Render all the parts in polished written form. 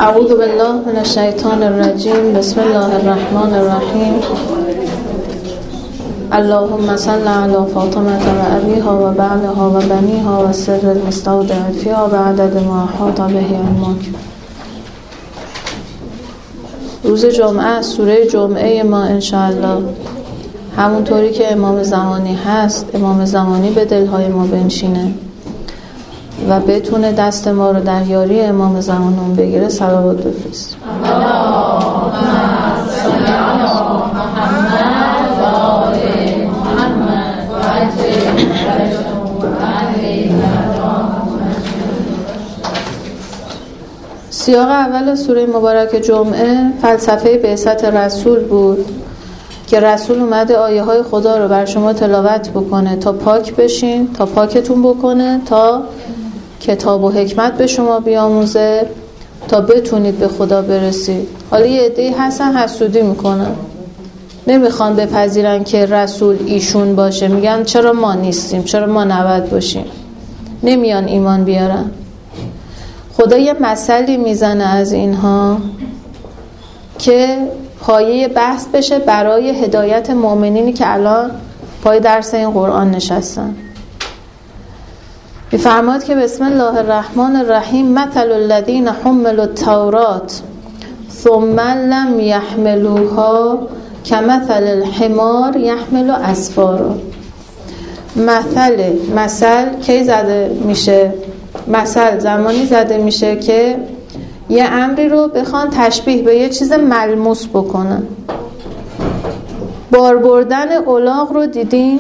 اعوذ بالله من الشیطان الرجیم. بسم الله الرحمن الرحیم. اللهم صل علی فاطمه و ابیها و بعلها و بنیها و سر المستودع فیها بعدد ما احاط به علمک. روز جمعه، سوره جمعه ما انشاءالله همونطوری که امام زمانی هست، امام زمانی به دلهای ما بنشینه و بتونه دست ما رو در یاری امام زمانون بگیره. صلوات بفرست. سیاق اول سوره مبارک جمعه فلسفه بعثت رسول بود که رسول اومده آیه های خدا رو بر شما تلاوت بکنه تا پاک بشین، تا پاکتون بکنه، تا کتاب و حکمت به شما بیاموزه، تا بتونید به خدا برسید. حالا یه عده‌ای هستن حسودی میکنن، نمیخوان بپذیرن که رسول ایشون باشه، میگن چرا ما نیستیم، چرا ما نباید باشیم، نمیان ایمان بیارن. خدا یه مثلی میزنه از اینها که پایه بحث بشه برای هدایت مؤمنینی که الان پای درس این قرآن نشستن. میفرماد که بسم الله الرحمن الرحیم. مثل الذین حملوا التوراة ثم لم یحملوها کمثل الحمار یحمل اسفارا. مثل کی زده میشه؟ مثل زمانی زده میشه که یه امری رو بخوان تشبیه به یه چیز ملموس بکنن. بار بردن الاغ رو دیدین؟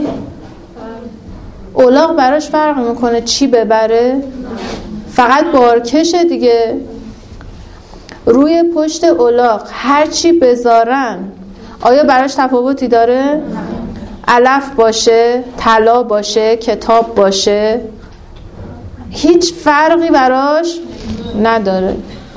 الاغ براش فرق میکنه چی ببره؟ فقط بارکشه دیگه. روی پشت الاغ هر چی بذارن آیا براش تفاوتی داره؟ علف باشه، طلا باشه، کتاب باشه، هیچ فرقی براش نداره.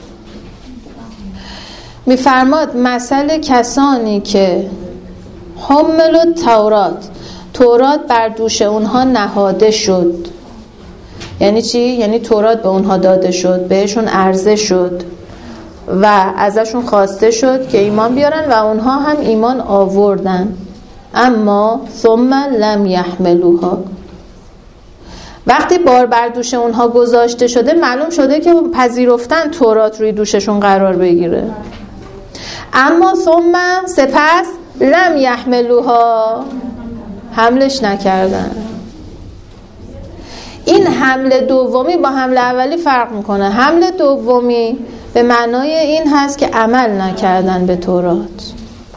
میفرماد مثل کسانی که حمل التورات، تورات بر دوش اونها نهاده شد. یعنی چی؟ یعنی تورات به اونها داده شد، بهشون عرضه شد و ازشون خواسته شد که ایمان بیارن و اونها هم ایمان آوردن. اما ثم لم یحملوها، وقتی بار بر دوش اونها گذاشته شده معلوم شده که پذیرفتن تورات روی دوششون قرار بگیره. اما ثم سپس لم یحملوها، حملش نکردن. این حمل دومی با حمل اولی فرق میکنه. حمل دومی به معنای این هست که عمل نکردن به تورات.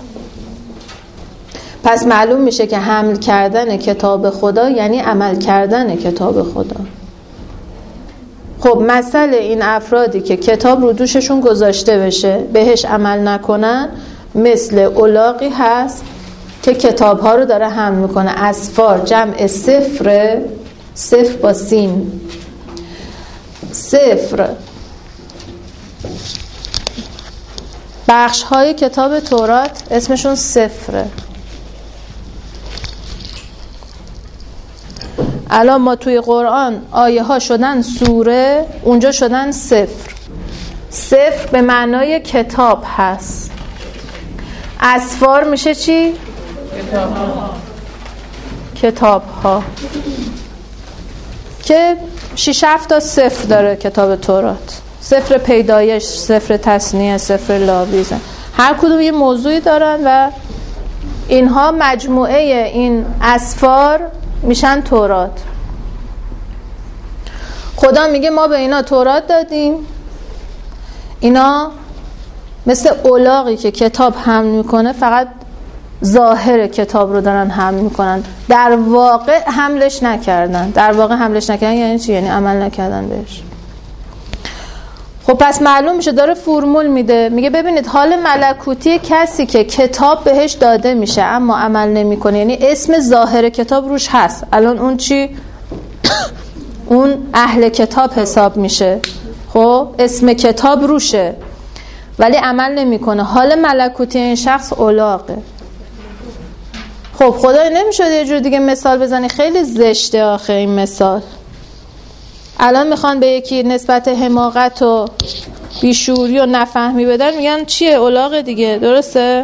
پس معلوم میشه که حمل کردن کتاب خدا یعنی عمل کردن کتاب خدا. خب مثل این افرادی که کتاب رو دوششون گذاشته بشه بهش عمل نکنن مثل الاغی هست که کتاب ها رو داره حمل میکنه. اسفار جمع صفر، صفر با سین. صفر بخش های کتاب تورات اسمشون صفره. الان ما توی قرآن آیه ها شدن سوره، اونجا شدن صفر. صفر به معنای کتاب هست. اسفار میشه چی؟ کتاب ها که 6-7 تا صفر داره کتاب تورات. صفر پیدایش، صفر تثنیه، صفر لاویزه، هر کدوم یه موضوعی دارن و اینها مجموعه این اسفار میشن تورات. خدا میگه ما به اینا تورات دادیم، اینا مثل الاغی که کتاب حمل میکنه فقط ظاهر کتاب رو دارن حمل میکنن، در واقع حملش نکردن. در واقع حملش نکردن یعنی چی؟ یعنی عمل نکردن بهش. خب پس معلوم میشه داره فرمول میده، میگه ببینید حال ملکوتی کسی که کتاب بهش داده میشه اما عمل نمیکنه، یعنی اسم ظاهر کتاب روش هست، الان اون چی؟ اون اهل کتاب حساب میشه. خب اسم کتاب روشه ولی عمل نمیکنه. حال ملکوتی این شخص الاغه. خب خدای نمیشد یه جور دیگه مثال بزنی؟ خیلی زشته آخه این مثال. الان میخوان به یکی نسبت حماقت و بیشوری و نفهمی بدن میگن چیه؟ الاغ دیگه، درسته؟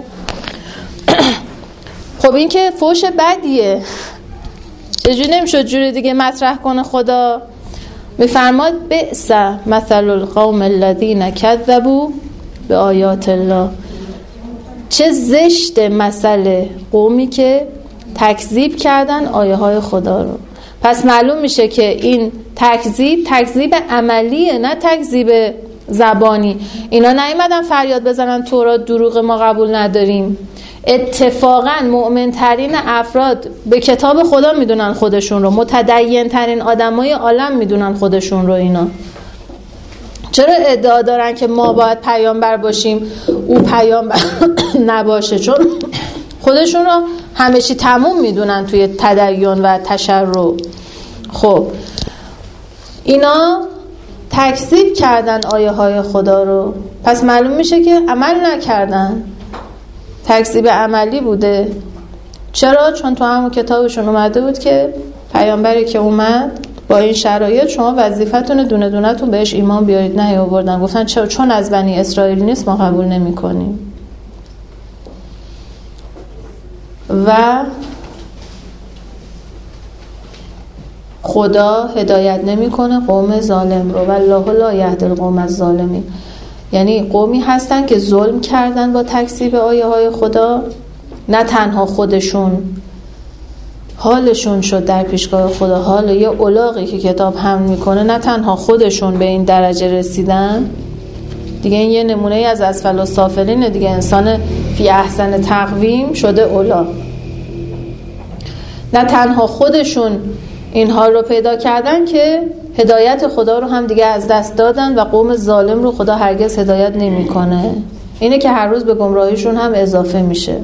خب این که فحش بدیه، چجوری نمیشد جوری دیگه مطرح کنه؟ خدا میفرماد بئس مثل القوم الذین کذبوا بآیات الله، چه زشت مثل قومی که تکذیب کردن آیه های خدا رو. پس معلوم میشه که این تکذیب عملیه، نه تکذیب زبانی. اینا نیومدن فریاد بزنن تورات دروغ، ما قبول نداریم. اتفاقا مؤمن ترین افراد به کتاب خدا میدونن خودشون رو، متدین ترین آدمای عالم میدونن خودشون رو. اینا چرا ادعا دارن که ما باید پیامبر باشیم او پیامبر نباشه؟ چون خودشون رو همه چی تموم میدونن توی تدین و تشرع. خب اینا تکذیب کردن آیه های خدا رو، پس معلوم میشه که عمل نکردن، تکذیب عملی بوده. چرا؟ چون تو همون کتابشون اومده بود که پیامبری که اومد با این شرایط شما وظیفتون دونه دونه تون بهش ایمان بیارید. نه آوردن گفتن چرا؟ چون از بنی اسرائیل نیست ما قبول نمی کنیم. و خدا هدایت نمیکنه قوم ظالم رو، والله لا یهدی القوم الظالمین. یعنی قومی هستن که ظلم کردن با تکذیب آیه های خدا، نه تنها خودشون حالشون شد در پیشگاه خدا، حال یه الاغی که کتاب حمل میکنه، نه تنها خودشون به این درجه رسیدن دیگه. این یه نمونه از اسفل السافلینه دیگه، انسان فی احسن تقویم شده الاغ. نه تنها خودشون این حال رو پیدا کردن که هدایت خدا رو هم دیگه از دست دادن و قوم ظالم رو خدا هرگز هدایت نمیکنه. اینه که هر روز به گمراهیشون هم اضافه میشه.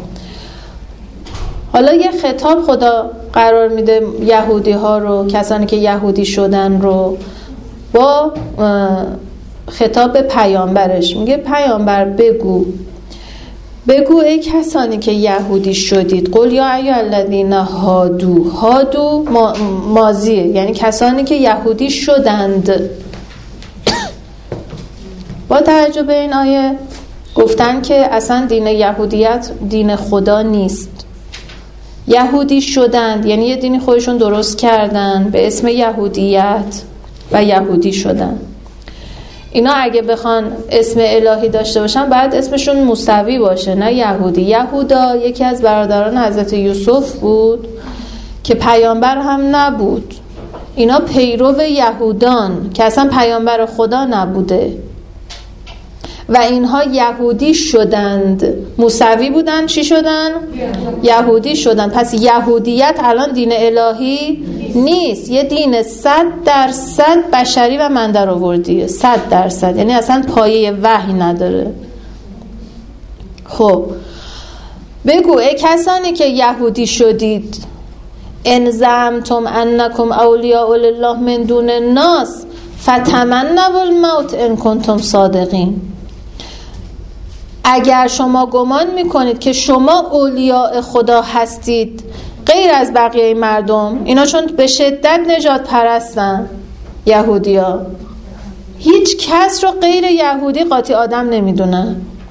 حالا یه خطاب خدا قرار میده یهودی ها رو، کسانی که یهودی شدن رو، با خطاب به پیامبرش. میگه پیامبر بگو ای کسانی که یهودی شدید، قل یا ایها الذین هادو ماضیه، یعنی کسانی که یهودی شدند. با توجه به این آیه گفتن که اصلا دین یهودیت دین خدا نیست. یهودی شدند یعنی یه دینی خودشون درست کردن به اسم یهودیت و یهودی شدن. اینا اگه بخوان اسم الهی داشته باشن باید اسمشون موسوی باشه، نه یهودی. یهودا یکی از برادران حضرت یوسف بود که پیامبر هم نبود. اینا پیرو یهودان که اصلا پیامبر خدا نبوده و اینها یهودی شدند. موسوی بودن چی شدن؟ یهودی شدن. پس یهودیت الان دین الهی نیست، یه دین 100% بشری و من در آوردیه. 100%، یعنی اصلا پایه وحی نداره. خب بگو ای کسانی که یهودی شدید، ان زعمتم انکم اولیاء لله من دون الناس فتمنوا الموت ان کنتم صادقین. اگر شما گمان میکنید که شما اولیاء خدا هستید غیر از بقیه مردم، اینا چون به شدت نجات پرستن یهودیا، هیچ کس رو غیر یهودی قاطی آدم نمیدونن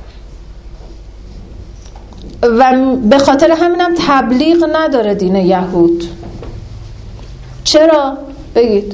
و به خاطر همینم تبلیغ نداره دین یهود. چرا؟ بگید.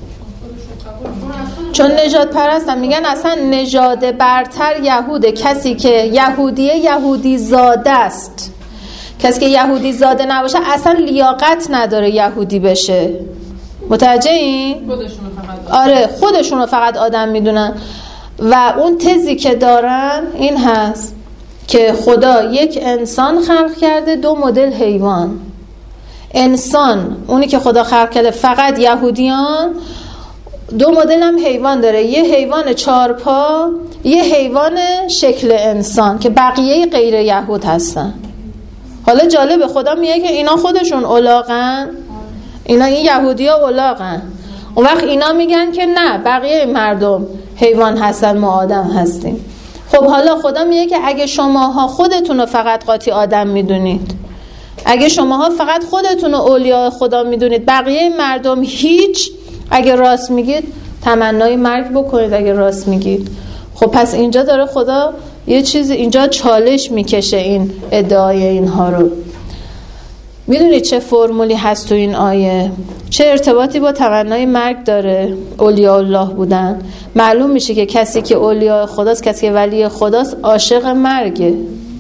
چون نژاد پرستن. میگن اصلا نژاد برتر یهوده. کسی که یهودیه یهودی زاده است. کسی که یهودی زاده نباشه اصلا لیاقت نداره یهودی بشه. متوجه این؟ آره خودشونو فقط آدم میدونن. و اون تزی که دارن این هست که خدا یک انسان خلق کرده، 2 مدل حیوان. انسان اونی که خدا خلق کرده فقط یهودیان، 2 مدل هم حیوان داره، یه حیوان 4 پا، یه حیوان شکل انسان که بقیه غیر یهود هستن. حالا جالبه خدا میگه که اینا خودشون الاغن، اینا این یهودی ها الاغن. اون وقت اینا میگن که نه بقیه مردم حیوان هستن ما آدم هستیم. خب حالا خدا میگه که اگه شماها خودتون رو فقط قاطی آدم میدونید، اگه شماها فقط خودتون رو اولیاء خدا میدونید، بقیه مردم هیچ، اگه راست میگید تمنای مرگ بکنید. اگه راست میگید خب پس اینجا داره خدا یه چیزی اینجا چالش میکشه این ادعای اینها رو. میدونید چه فرمولی هست تو این آیه؟ چه ارتباطی با تمنای مرگ داره اولیاء الله بودن؟ معلوم میشه که کسی که اولیاء خداست، کسی که ولی خداست، عاشق مرگه.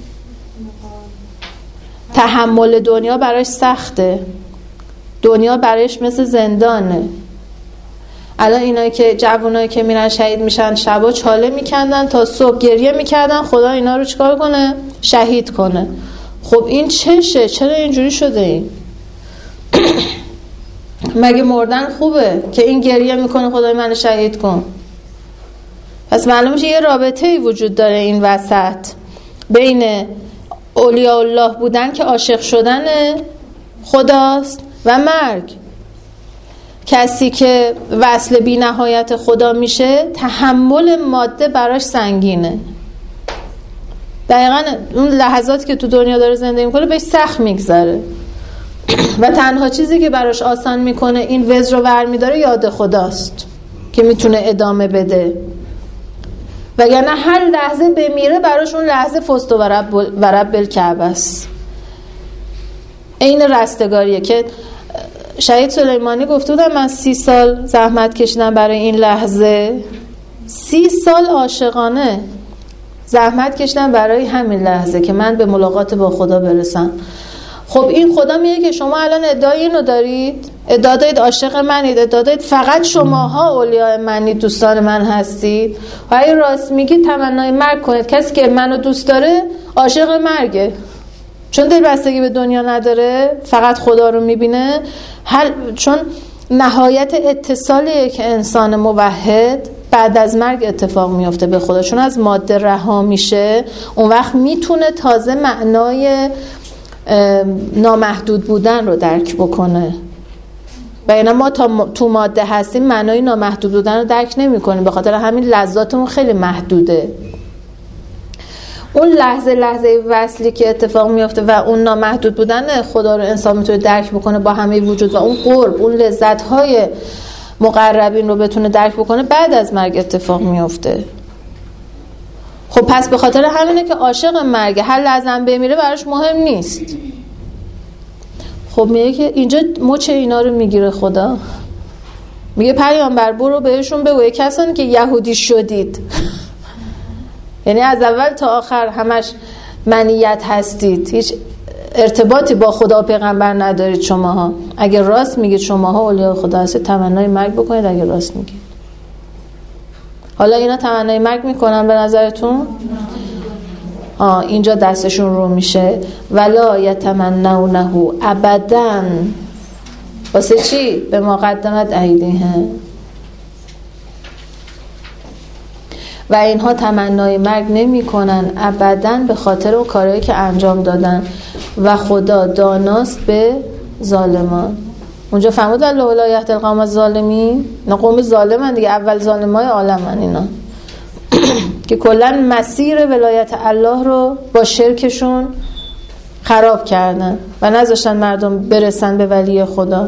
تحمل دنیا براش سخته، دنیا براش مثل زندانه. الان اینایی که جوانایی که میرن شهید میشن شبا چاله میکندن تا صبح گریه میکردن خدا اینا رو چیکار کنه؟ شهید کنه. خب این چشه؟ چرا اینجوری شده این؟ مگه مردن خوبه که این گریه میکنه خدای منو شهید کن؟ پس معلوم میشه یه رابطه‌ای وجود داره این وسط بین اولیاء الله بودن که عاشق شدن خداست و مرگ. کسی که وصل بی نهایت خدا میشه تحمل ماده براش سنگینه. دقیقا اون لحظاتی که تو دنیا داره زندگی میکنه بهش سخت میگذره و تنها چیزی که براش آسان میکنه این وزر رو ور میداره یاد خداست که میتونه ادامه بده. وگرنه هر لحظه بمیره براش اون لحظه فست و رب الکعبه است. این رستگاریه که شهید سلیمانی گفته بودم من 30 سال زحمت کشیدم برای این لحظه. 30 سال عاشقانه زحمت کشیدم برای همین لحظه که من به ملاقات با خدا برسم. خب این خدا میگه که شما الان ادعای اینو دارید، ادعا دارید عاشق منید، ادعا دارید فقط شماها اولیاء منید، دوستان من هستید. و اگه راست میگید تمنای مرگ کنید. کسی که منو دوست داره عاشق مرگه، چون دلبستگی به دنیا نداره، فقط خدا رو میبینه. چون نهایت اتصالیه که انسان موحد بعد از مرگ اتفاق میفته به خدا، چون از ماده رها میشه. اون وقت میتونه تازه معنای نامحدود بودن رو درک بکنه. و اینا ما تا تو ماده هستیم معنای نامحدود بودن رو درک نمی کنیم، به خاطر همین لذاتمون خیلی محدوده. اون لحظه وصلی که اتفاق میفته و اون نامحدود بودن خدا رو انسان میتونه درک بکنه با همه وجود و اون قرب، اون لذت‌های مقربین رو بتونه درک بکنه بعد از مرگ اتفاق میفته. خب پس به خاطر همینه که عاشق مرگه، هر لحظه هم بمیره براش مهم نیست. خب میگه که اینجا مچ اینا رو میگیره خدا، میگه پیامبر برو بهشون بگو کسانی که یهودی شدید یعنی از اول تا آخر همش منیت هستید، هیچ ارتباطی با خدا و پیغمبر ندارید شماها. اگه راست میگید شماها اولیاء خدا هستید تمنای مرگ بکنید اگه راست میگید. حالا اینا تمنای مرگ میکنن به نظرتون؟ اینجا دستشون رو میشه ولا یتمنونه ابدا. واسه چی؟ به ما قدمت ایدیهم. و اینها تمنای مرگ نمی کنن ابدا به خاطر اون کارهایی که انجام دادن و خدا داناست به ظالمان. اونجا فهمود الله لا یهدی القوم الظالمین، نه قوم ظالمن دیگه، اول ظالمای عالمن اینا که کلا مسیر ولایت الله رو با شرکشون خراب کردن و نذاشتن مردم برسن به ولی خدا.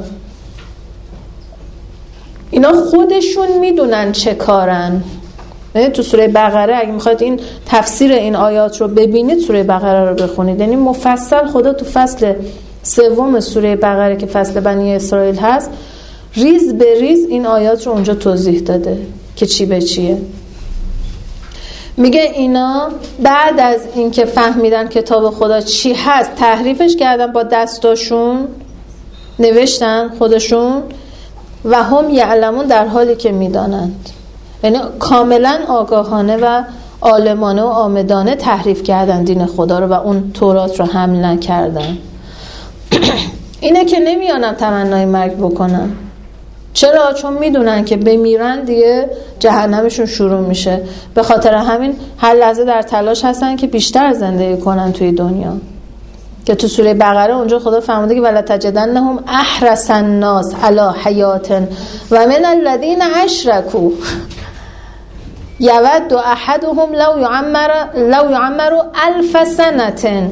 اینا خودشون میدونن چه کارن. تو سوره بقره اگه میخواید این تفسیر این آیات رو ببینید سوره بقره رو بخونید، یعنی مفصل خدا تو فصل 3 سوره بقره که فصل بنی اسرائیل هست ریز به ریز این آیات رو اونجا توضیح داده که چی به چیه. میگه اینا بعد از اینکه فهمیدن کتاب خدا چی هست تحریفش کردن، با دستاشون نوشتن خودشون و هم یعلمون، در حالی که میدانند. یعنی کاملا آگاهانه و عالمانه و آمدانه تحریف کردن دین خدا رو و اون تورات رو حمل نکردن. اینه که نمیانم تمنای مرگ بکنن. چرا؟ چون میدونن که بمیرن دیگه جهنمشون شروع میشه. به خاطر همین هر لحظه در تلاش هستن که بیشتر زندگی کنن توی دنیا. که تو سوره بقره اونجا خدا فرموده که ولا تجدنهم احرس الناس علی حیات و من الذین اشرکوا یود احدهم لو یعمر 1000 سنة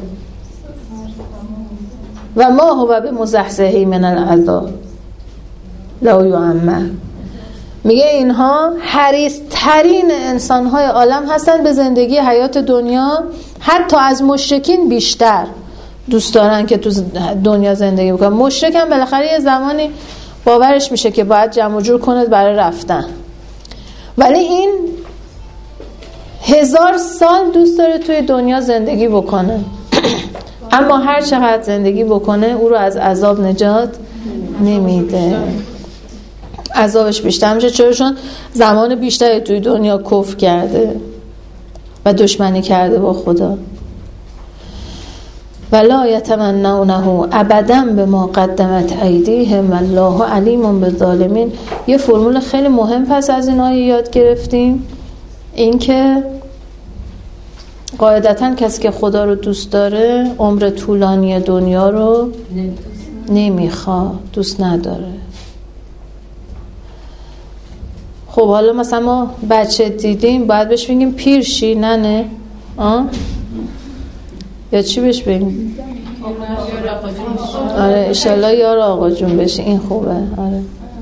و ما هو بمزحزحه من العذاب لو یعمر. میگه اینها حریص ترین انسانهای عالم هستن به زندگی حیات دنیا، حتی از مشرکین بیشتر دوست دارن که تو دنیا زندگی بکنن. مشرک هم بالاخره یه زمانی باورش میشه که باید جمع و جور کنه برای رفتن، ولی این 1000 سال دوست داره توی دنیا زندگی بکنه. اما هر چقدر زندگی بکنه او رو از عذاب نجات نمیده، عذابش بیشتر میشه. چون زمان بیشتری توی دنیا کفر کرده و دشمنی کرده با خدا. ولا یتمنونه ابدا بما قدمت ایدیهم والله علیم بالظالمین. یه فرمول خیلی مهم پس از این آیه یاد گرفتیم، این که قاعدتاً کسی که خدا رو دوست داره عمر طولانی دنیا رو نمیخواد، دوست نداره. خب حالا مثلا ما بچه دیدیم باید بهش بگیم پیر شی، نه یا چی بهش بگیم؟ آره انشالله یار آقا جون بشی، این خوبه. آره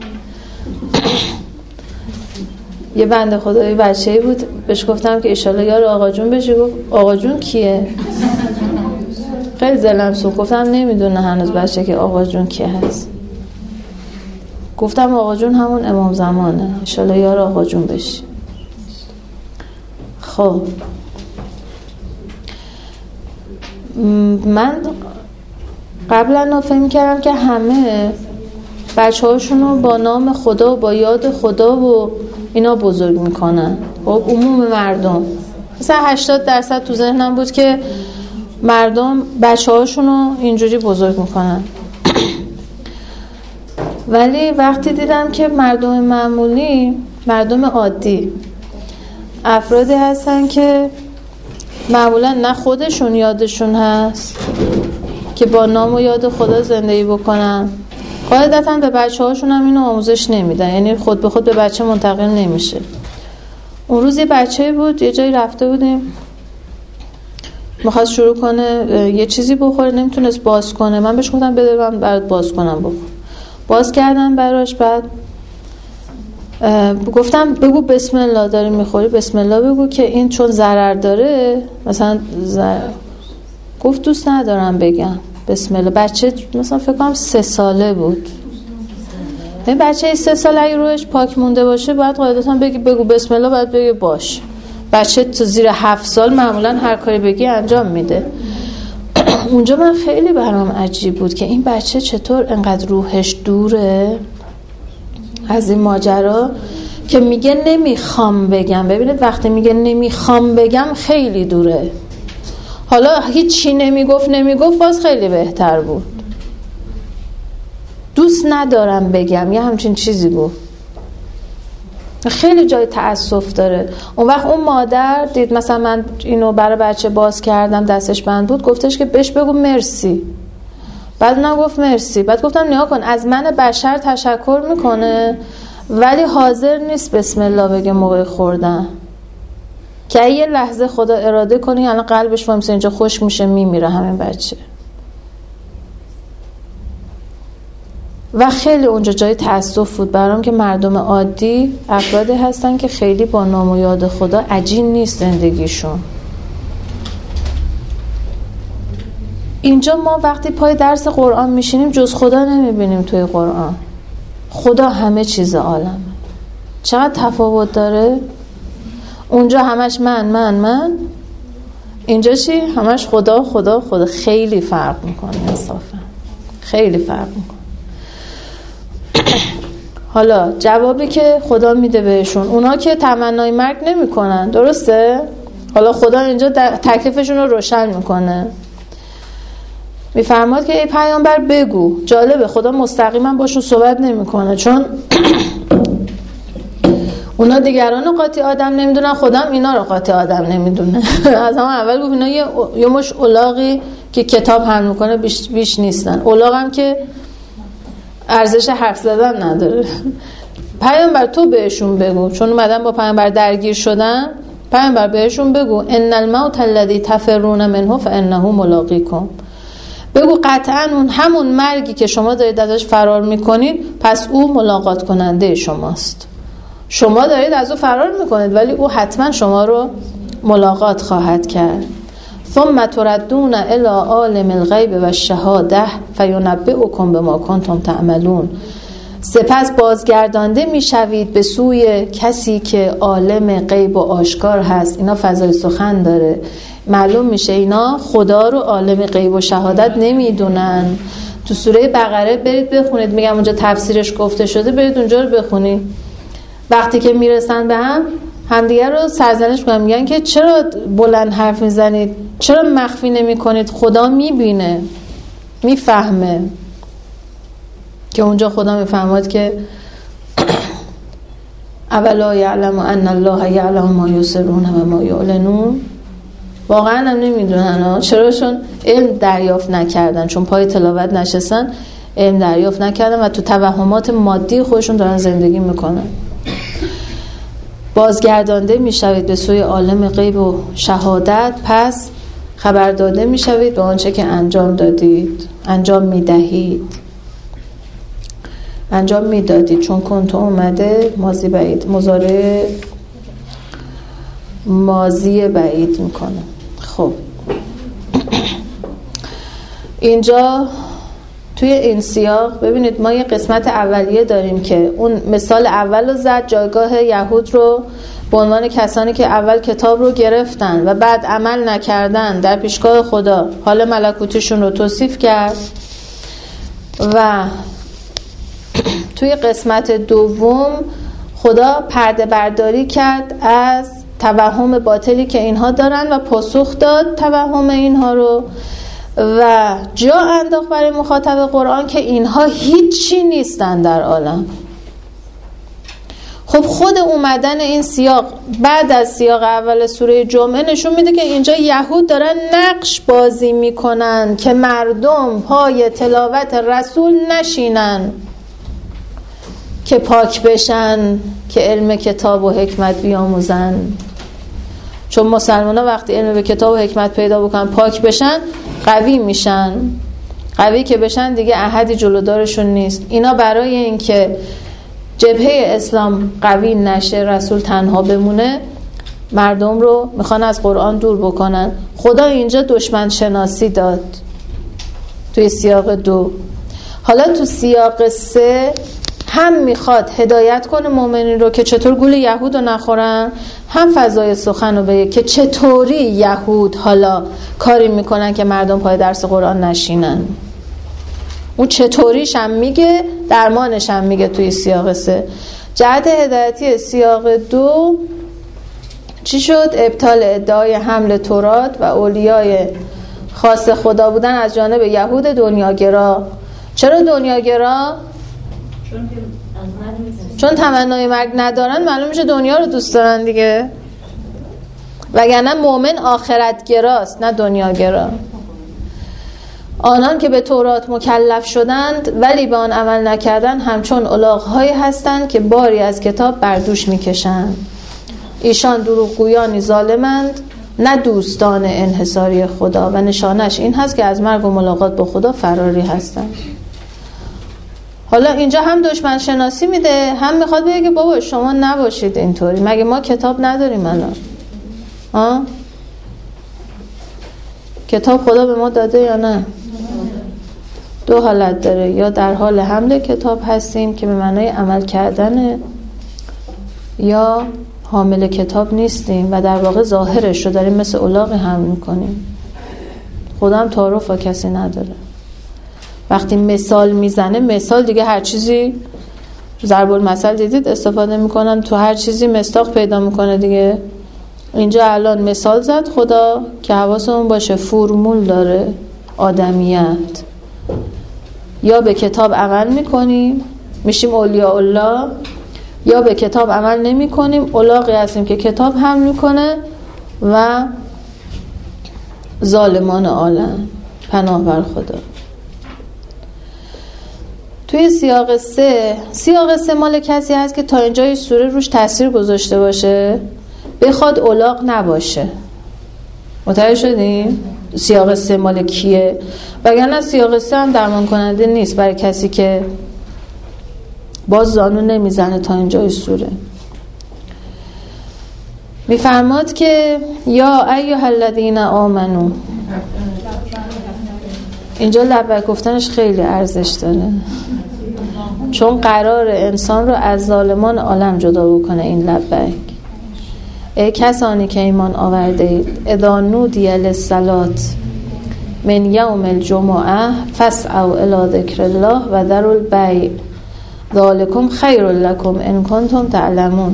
یه بنده خدایی بچه‌ای بود بهش گفتم که انشالله یار آقا جون بشی. گفت آقا جون کیه؟ خیلی دلم سوخت، گفتم نمیدونه هنوز بچه که آقا جون کی هست. گفتم آقا جون همون امام زمانه، انشالله یار آقا جون بشی. خب من قبلا فهم کردم که همه بچه هاشونو با نام خدا و با یاد خدا و اینا بزرگ میکنن. خب عموم مردم مثلا 80% تو ذهنم بود که مردم بچه هاشونو اینجوری بزرگ میکنن، ولی وقتی دیدم که مردم معمولی، مردم عادی، افرادی هستن که معمولا نه خودشون یادشون هست که با نام و یاد خدا زندگی بکنن، قاعدتا به بچه هاشون هم اینو آموزش نمیدن، یعنی خود به خود به بچه منتقل نمیشه. اون روز یه بچه بود، یه جایی رفته بودیم میخواست شروع کنه یه چیزی بخوره، نمیتونست باز کنه. من بهش گفتم بده من برات باز کنم، بخور. باز کردم براش. بعد گفتم بگو بسم الله، داری میخوری بسم الله بگو که این چون ضرر داره مثلا گفت دوست ندارم بگم بسم الله. بچه مثلا فکر کنم 3 ساله بود. این بچه 3 ساله اگه روش پاک مونده باشه باید قاعدتا بگی بگو بسم الله، باید بگی باش. بچه تو زیر 7 سال معمولا هر کاری بگی انجام میده. اونجا من خیلی برام عجیب بود که این بچه چطور انقدر روحش دوره از این ماجرا که میگه نمیخوام بگم. ببینید وقتی میگه نمیخوام بگم خیلی دوره. حالا هیچی نمیگفت باز خیلی بهتر بود. دوست ندارم بگم یه همچین چیزی گفت، خیلی جای تأسف داره. اون وقت اون مادر دید مثلا من اینو برای بچه باز کردم دستش بند بود، گفتش که بهش بگو مرسی. بعد اونم گفت مرسی. بعد گفتم نیا کن، از من بشر تشکر میکنه ولی حاضر نیست بسم الله بگه موقع خوردن، که یه لحظه خدا اراده کنه الان قلبش وامسه اینجا خوش میشه میمیره همین بچه. و خیلی اونجا جای تأسف بود برام که مردم عادی افرادی هستن که خیلی با نام و یاد خدا عجین نیست زندگیشون. اینجا ما وقتی پای درس قرآن میشینیم جز خدا نمیبینیم توی قرآن. خدا همه چیز عالمه. چقدر تفاوت داره. اونجا همش من، اینجا چی؟ همش خدا. خیلی فرق میکنه انصافا، خیلی فرق میکنه. حالا جوابی که خدا میده بهشون، اونا که تمنای مرگ نمیکنن، درسته؟ حالا خدا اینجا تکلیفشون رو روشن میکنه، میفرماد که ای پیامبر بگو. جالبه خدا مستقیما باشون صحبت نمیکنه، چون اونا دیگران قاطی آدم نمیدونن، خدا هم اینا رو قاطی آدم نمیدونه. از همون اول گفت اینا یه مش الاغی که کتاب حمل میکنه بیش نیستن. الاغ هم که ارزش حرف زدن نداره. پیامبر تو بهشون بگو، چون اومدن با پیامبر درگیر شدن. پیامبر بهشون بگو ان الموت الذی تفرون منه فانه ملاقیکم. بگو قطعا اون همون مرگی که شما دارید ازش فرار میکنید پس او ملاقات کننده شماست. شما دارید از او فرار میکنید ولی او حتما شما رو ملاقات خواهد کرد. ثم تردون الی عالم الغیب و الشهاده فینبئکم بما کنتم تعملون. سپس بازگردانده میشوید به سوی کسی که عالم غیب و آشکار هست. اینا فضای سخن داره، معلوم میشه اینا خدا رو عالم غیب و شهادت نمیدونن. تو سوره بقره برید بخونید، میگم اونجا تفسیرش گفته شده، برید اونجا رو بخونید. وقتی که میرسن به همدیگه رو سرزنش میکنن، میگن که چرا بلند حرف میزنید، چرا مخفی نمی کنید، خدا میبینه میفهمه. که اونجا خدا میفهمد که اولا یعلم ان الله یعلم ما یسرون و ما یعلنون. واقعا هم نمیدونن چرا، چون علم دریافت نکردن، چون پای تلاوت نشستن علم دریافت نکردن و تو توهمات مادی خودشون دارن زندگی میکنن. بازگردانده میشوید به سوی عالم غیب و شهادت، پس خبر داده میشوید به آنچه که انجام دادید، انجام میدادید، چون کنتم اومده ماضی بعید، مضارع ماضی بعید میکنه. خب اینجا توی این سیاق ببینید ما یه قسمت اولیه داریم که اون مثال اول رو زد، جایگاه یهود رو به عنوان کسانی که اول کتاب رو گرفتن و بعد عمل نکردن در پیشگاه خدا حال ملکوتیشون رو توصیف کرد. و توی قسمت دوم خدا پرده برداری کرد از توهم باطلی که اینها دارن و پاسخ داد توهم اینها رو و جا انداخت برای مخاطب قرآن که اینها هیچی نیستن در عالم. خب خود اومدن این سیاق بعد از سیاق اول سوره جمعه نشون میده که اینجا یهود دارن نقش بازی میکنن که مردم پای تلاوت رسول نشینن، که پاک بشن، که علم کتاب و حکمت بیاموزن. چون مسلمان ها وقتی علم به کتاب و حکمت پیدا بکنن پاک بشن قوی میشن. قوی که بشن دیگه احدی جلودارشون نیست. اینا برای اینکه جبهه اسلام قوی نشه، رسول تنها بمونه، مردم رو میخوان از قرآن دور بکنن. خدا اینجا دشمن شناسی داد توی سیاق 2. حالا تو سیاق 3 هم میخواد هدایت کنه مؤمنین رو که چطور گول یهود رو نخورن، هم فضای سخن رو بگه که چطوری یهود حالا کاری میکنن که مردم پای درس قرآن نشینن. اون چطوریش هم میگه، درمانش هم میگه توی سیاق 3. جهت هدایتی سیاق 2 چی شد؟ ابطال ادعای حمل تورات و اولیای خاص خدا بودن از جانب یهود دنیاگرا. چرا دنیاگرا؟ چون تمنای مرگ ندارن، معلوم میشه دنیا رو دوست دارن دیگه. وگرنه مؤمن آخرت گراست نه دنیا گرا. آنان که به تورات مکلف شدند ولی به آن عمل نکردند همچون الاغ‌هایی هستند که باری از کتاب بر دوش میکشند. ایشان دروغگویانی ظالمند، نه دوستان انحصاری خدا، و نشانش این هست که از مرگ و ملاقات با خدا فراری هستند. حالا اینجا هم دشمن شناسی میده، هم میخواد بگه که بابا شما نباشید اینطوری. مگه ما کتاب نداریم الان؟ کتاب خدا به ما داده یا نه؟ 2 حالت داره، یا در حال حمل کتاب هستیم که به معنای عمل کردنه، یا حامل کتاب نیستیم و در واقع ظاهرش رو داریم مثل الاغ حمل میکنیم. خدا هم تعارف با کسی نداره. وقتی مثال میزنه، مثال دیگه هر چیزی، ضرب المثل دیدید استفاده میکنن، تو هر چیزی مصداق پیدا میکنه دیگه. اینجا الان مثال زد خدا که حواسمون باشه فرمول داره آدمیت. یا به کتاب عمل میکنیم میشیم اولیاء الله، یا به کتاب عمل نمی کنیم الاغی هستیم که کتاب حمل میکنه و ظالمان عالم. پناه بر خدا. توی سیاق 3 مال کسی هست که تا اینجای سوره روش تاثیر گذاشته باشه، بخواد الاغ نباشه. متوجه شدیم؟ سیاق 3 مال کیه؟ وگرنه سیاق 3 هم درمان کننده نیست برای کسی که باز زانو نمیزنه تا اینجای سوره. میفرماد که یا ایها الذین آمنو. اینجا لبک گفتنش خیلی ارزش داره، چون قرار انسان رو از ظالمان عالم جدا بکنه. این لبک، ای کسانی که ایمان آورده اید، اذا نودی للصلاة من یوم الجمعه فاسعوا الی ذکر الله و ذروا البیع ذلکم خیر لکم ان کنتم تعلمون.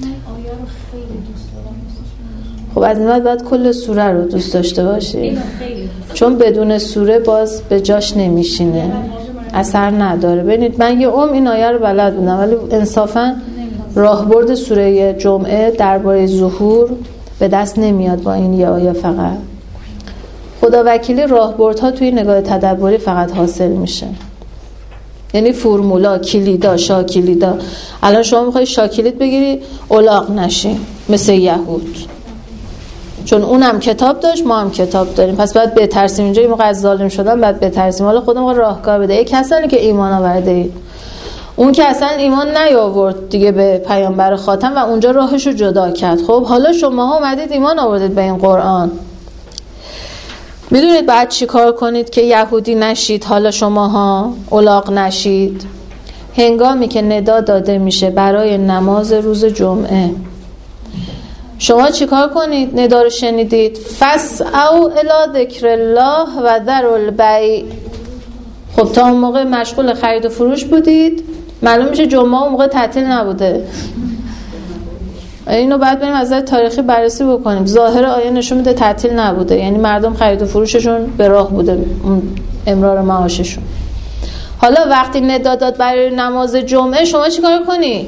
خب از این بعد کل سوره رو دوست داشته باشی، چون بدون سوره باز به جاش نمیشینه، اثر نداره. ببینید من یه این آیه رو بلد بودم، ولی انصافا راهبرد سوره جمعه درباره ظهور به دست نمیاد با این یه آیه فقط. خدا وکیلی راهبردها توی نگاه تدبری فقط حاصل میشه، یعنی فرمولا، کلیدا، شاکلیدا. الان شما میخوای شاکلید بگیری الاغ نشی مثل یهود، چون اونم کتاب داشت ما هم کتاب داریم، پس باید بترسیم. اینجا این موقع از ظالم شدن باید بترسیم. حالا خودمون راهکار بده. یک کسانی که ایمان آورده اید، اون که اصلا ایمان نیاورد دیگه به پیامبر خاتم و اونجا راهشو جدا کرد. خب حالا شماها اومدید ایمان آوردید به این قرآن، میدونید بعد چی کار کنید که یهودی نشید؟ حالا شماها الاغ نشید. هنگامی که ندا داده میشه برای نماز روز جمعه، شما چی کار کنید؟ ندا رو شنیدید، فاسعوا الی ذکر الله و ذروا البیع. خب تا اون موقع مشغول خرید و فروش بودید، معلوم میشه جمعه اون موقع تعطیل نبوده. اینو بعد بریم از نظر تاریخی بررسی بکنیم. ظاهر آیه نشون میده تعطیل نبوده، یعنی مردم خرید و فروششون به راه بوده، امرار معاششون. حالا وقتی ندا داد برای نماز جمعه، شما چی کار کنی؟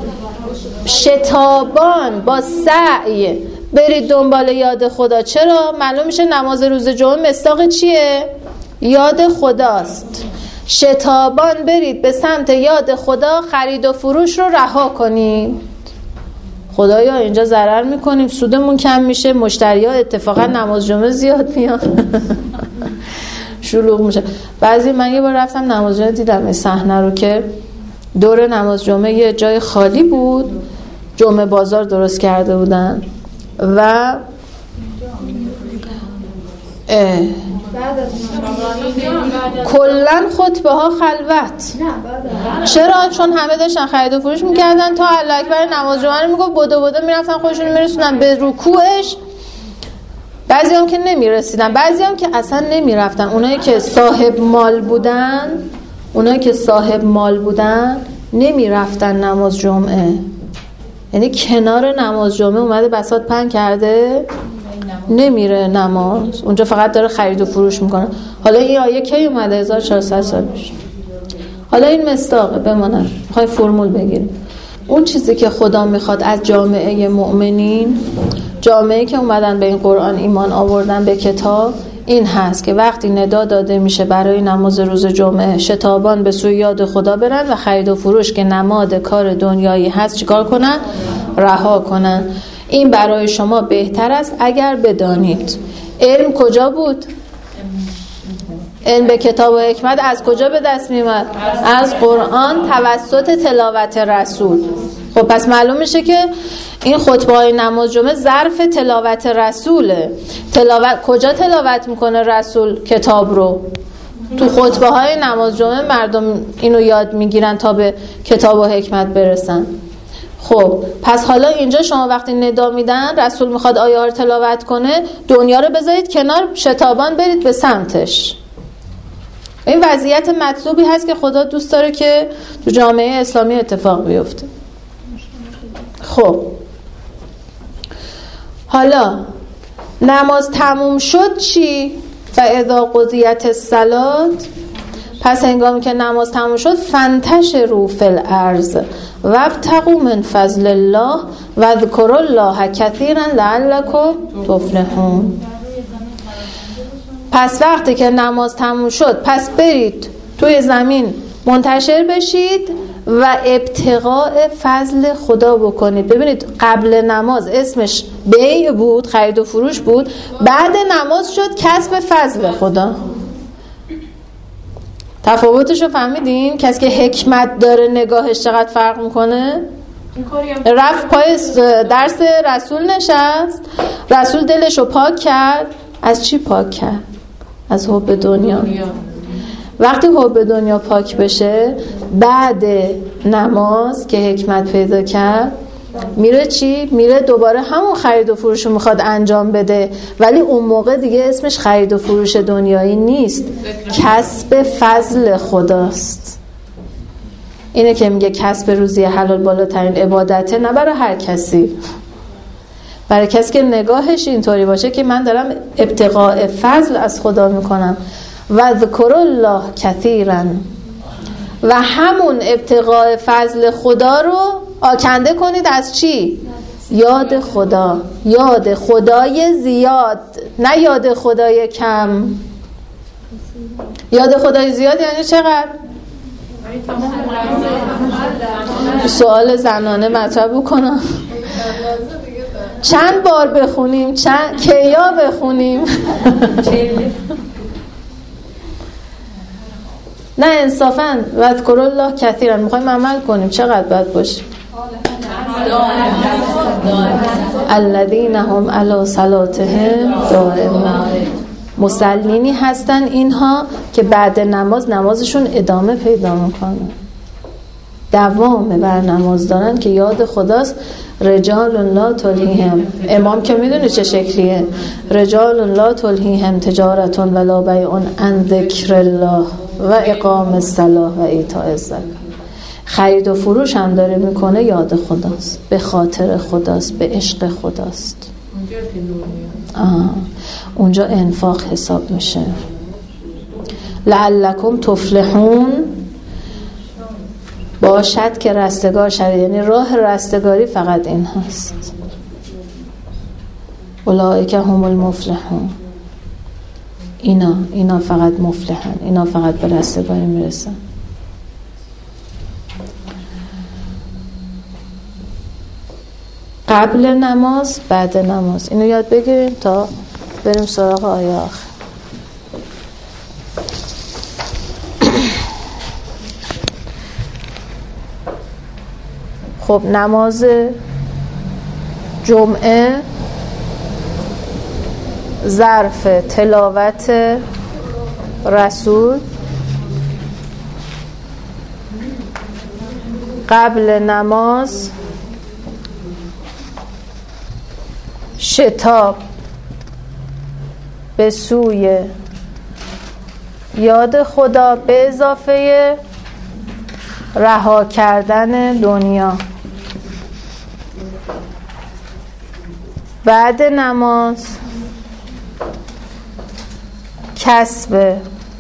شتابان با سعی برید دنبال یاد خدا. چرا؟ معلوم میشه نماز روز جمعه مصداق چیه؟ یاد خداست. شتابان برید به سمت یاد خدا، خرید و فروش رو رها کنید. خدایا اینجا ضرر میکنیم، سودمون کم میشه، مشتری‌ها اتفاقا نماز جمعه زیاد میان. شلوغ میشه. من یه بار رفتم نماز جمعه، دیدم این صحنه رو که دور نماز جمعه یه جای خالی بود، جمعه بازار درست کرده بودن و کلن خطبه ها خلوت. چرا؟ چون همه داشتن خرید و فروش میکردن، تا الله اکبر نماز جمعه رو میگفت بدو میرفتن خودشون میرسونن به رکوعش. بعضی هم که نمیرسیدن، بعضی هم که اصلا نمیرفتن. اونایی که صاحب مال بودن نمیرفتن نماز جمعه، یعنی کنار نماز جمعه اومده بساط پهن کرده، نمیره نماز، اونجا فقط داره خرید و فروش میکنه. حالا این آیه کی اومده؟ 1400 سال پیش. حالا این مصداقه، بمانه میخوای فرمول بگیریم. اون چیزی که خدا میخواد از جامعه مؤمنین، جامعه که اومدن به این قرآن ایمان آوردن به کتاب، این هست که وقتی ندا داده میشه برای نماز روز جمعه، شتابان به سوی یاد خدا برن و خرید و فروش که نماد کار دنیایی هست چیکار کنن؟ رها کنن. این برای شما بهتر است اگر بدانید. علم کجا بود؟ علم به کتاب و حکمت از کجا به دست میومد؟ از قرآن توسط تلاوت رسول. خب پس معلوم میشه که این خطبه های نماز جمعه ظرف تلاوت رسوله. کجا تلاوت میکنه رسول کتاب رو؟ تو خطبه های نماز جمعه مردم اینو یاد میگیرن تا به کتاب و حکمت برسن. خب پس حالا اینجا شما وقتی ندا میدن، رسول میخواد آیه ها رو تلاوت کنه، دنیا رو بذارید کنار، شتابان برید به سمتش. این وضعیت مطلوبی هست که خدا دوست داره که تو جامعه اسلامی اتفاق بیفته. خب حالا نماز تموم شد چی؟ فاذا قضیت الصلاة، پس هنگامی که نماز تموم شد، فانتشروا فی الارض وابتغوا من فضل الله واذکروا الله کثیرا لعلکم تفلحون. پس وقتی که نماز تموم شد، پس برید توی زمین منتشر بشید و ابتغاء فضل خدا بکنید. ببینید قبل نماز اسمش بیع بود، خرید و فروش بود، بعد نماز شد کسب فضل خدا. تفاوتش رو فهمیدین؟ کسی که حکمت داره نگاهش چقدر فرق میکنه؟ رفت پای درس رسول نشست، رسول دلشو پاک کرد. از چی پاک کرد؟ از حب دنیا. وقتی حب دنیا پاک بشه، بعد نماز که حکمت پیدا کرد، میره چی؟ میره دوباره همون خرید و فروش رو میخواد انجام بده، ولی اون موقع دیگه اسمش خرید و فروش دنیایی نیست، کسب فضل خداست. اینه که میگه کسب روزی حلال بالاترین عبادته، نه برای هر کسی، برای کسی که نگاهش اینطوری باشه که من دارم ابتغاء فضل از خدا میکنم. و ذکر الله کثیرا، و همون ابتغاء فضل خدا رو آکنده کنید از چی؟ یاد خدا، یاد خدای زیاد، نه یاد خدای کم. یاد خدای زیاد یعنی چقدر؟ سوال زنانه مطرح بکنم، چند بار بخونیم؟ کیا بخونیم؟ نه انصافاً وذکر الله کثیرا میخوایم عمل کنیم، چقدر باید باشیم؟ الذین هم علی صلاتهم دائمون، مسلمینی هستن اینها که بعد نمازشون ادامه پیدا میکنه، دوام بر نماز دارن که یاد خداست. رجال لا تلهیهم، امام که میدونه چه شکلیه، رجال لا تلهیهم تجارت ولا بیع عن ذکر الله و اقام الصلاة و ایتاء الزکات. خرید و فروش هم داره میکنه، یاد خداست، به خاطر خداست، به عشق خداست. اونجا انفاق حساب میشه. لعلکم تفلحون، باشد که رستگار شوید، یعنی راه رستگاری فقط این هست. اولئک هم المفلحون، اینا فقط مفلحن، اینا فقط به رستگاری میرسن. قبل نماز، بعد نماز، اینو یاد بگیریم تا بریم سراغ آیه آخر. خب نماز جمعه ظرف تلاوت رسول، قبل نماز شتاب به سوی یاد خدا به اضافه رها کردن دنیا. بعد نماز کسب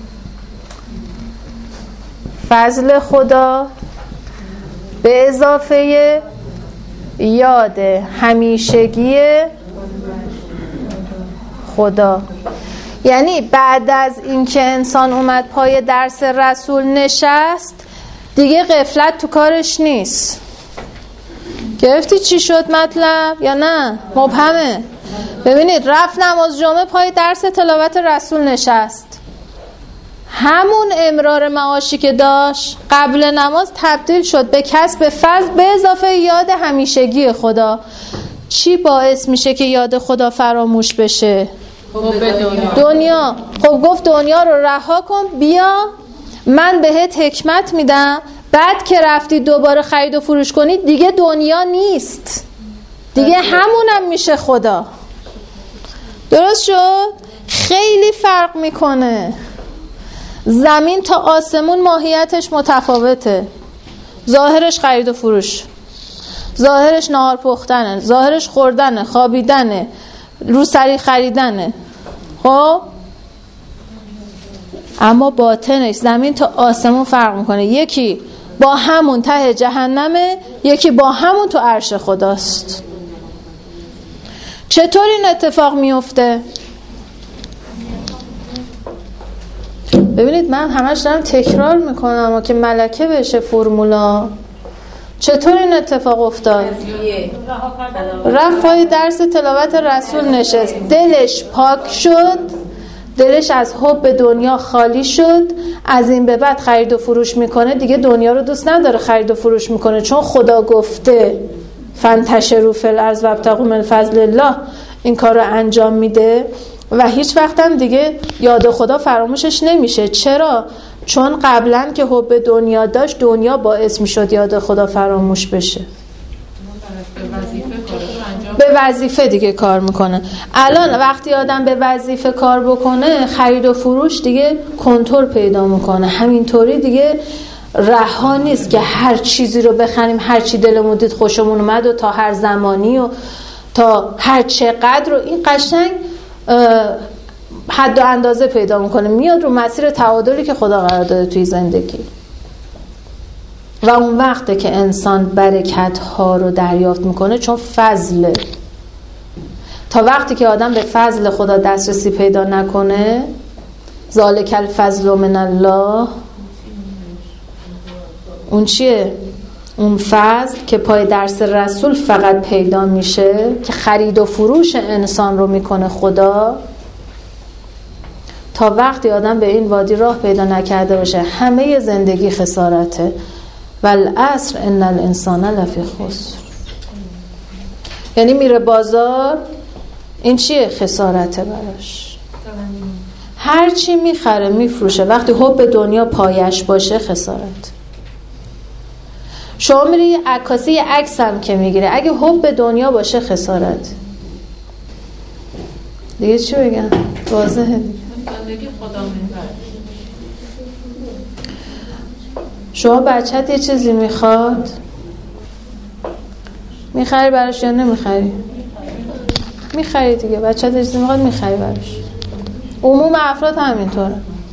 فضل خدا به اضافه یاد همیشگی خدا. یعنی بعد از اینکه انسان اومد پای درس رسول نشست، دیگه غفلت تو کارش نیست. گرفتی چی شد مطلب یا نه؟ مبهمه. ببینید رفت نماز جمعه پای درس تلاوت رسول نشست، همون امرار معاشی که داشت قبل نماز تبدیل شد به کسب فضل به اضافه یاد همیشگی خدا. چی باعث میشه که یاد خدا فراموش بشه؟ دنیا. خب گفت دنیا رو رها کن، بیا من بهت حکمت میدم. بعد که رفتی دوباره خرید و فروش کنی، دیگه دنیا نیست، دیگه همونم میشه خدا. درست شد؟ خیلی فرق میکنه. زمین تا آسمون ماهیتش متفاوته. ظاهرش خرید و فروش، ظاهرش نهار پختنه، ظاهرش خوردنه، خوابیدنه، روسری خریدنه. خب اما باطنش زمین تا آسمون فرق میکنه. یکی با همون ته جهنمه، یکی با همون تو عرش خداست. چطور این اتفاق میفته؟ ببینید من همش دارم تکرار میکنم اما که ملکه بشه فرمولا. چطور این اتفاق افتاد؟ رفت پای درس تلاوت رسول نشست، دلش پاک شد، دلش از حب دنیا خالی شد، از این به بعد خرید و فروش میکنه، دیگه دنیا رو دوست نداره خرید و فروش میکنه، چون خدا گفته فانتشروا فی الارض وابتغوا من فضل الله این کار رو انجام میده و هیچ وقت هم دیگه یاد خدا فراموشش نمیشه. چرا؟ چون قبلا که حب دنیا داشت، دنیا باعث میشد یاد خدا فراموش بشه. به وظیفه دیگه کار میکنه. الان وقتی آدم به وظیفه کار بکنه، خرید و فروش دیگه کنترل پیدا میکنه. همینطوری دیگه رها نیست که هر چیزی رو بخریم، هر چی دلمون دید خوشمون اومد و تا هر زمانی و تا هر چقدر رو. این قشنگ حد و اندازه پیدا میکنه، میاد رو مسیر تعادلی که خدا قرار داده توی زندگی. و اون وقته که انسان برکت ها رو دریافت میکنه، چون فضله. تا وقتی که آدم به فضل خدا دسترسی پیدا نکنه، ذالک الفضل من الله، اون چیه؟ اون فضل که پای درس رسول فقط پیدا میشه، که خرید و فروش انسان رو میکنه خدا. تا وقتی آدم به این وادی راه پیدا نکرده باشه، همه زندگی خسارته. والعصر ان الانسان لفی خسر. یعنی میره بازار، این چیه؟ خسارته براش. هر چی میخره میفروشه، وقتی حب دنیا پایش باشه خسارت. شما میری عکاسی عکس هم که میگیره، اگه حب دنیا باشه خسارت. دیگه چی بگم؟ واضحه دیگه. شما بچت یه چیزی میخواد، میخری براش یا نمیخری؟ میخری دیگه. بچت یه چیزی میخواد میخری براش. عموم افراد همینطوره.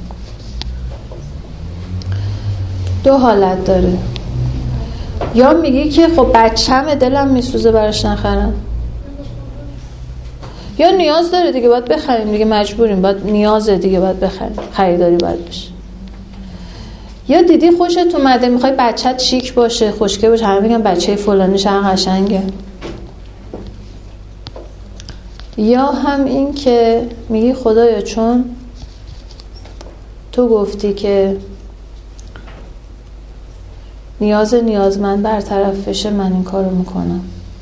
دو حالت داره. یا میگی که خب بچه‌مه دلم میسوزه براش نخرم، یا نیاز داره دیگه باید بخریم دیگه، مجبوریم، باید نیازه دیگه باید بخریم، خریداری باید بشه. یا دیدی خوشت اومده میخوای بچت شیک باشه، خوشگل باشه، همه میگن بچه فلانی چقدر قشنگه. یا هم این که میگی خدایا چون تو گفتی که نیازمند برطرف بشه، من این کارو میکنم.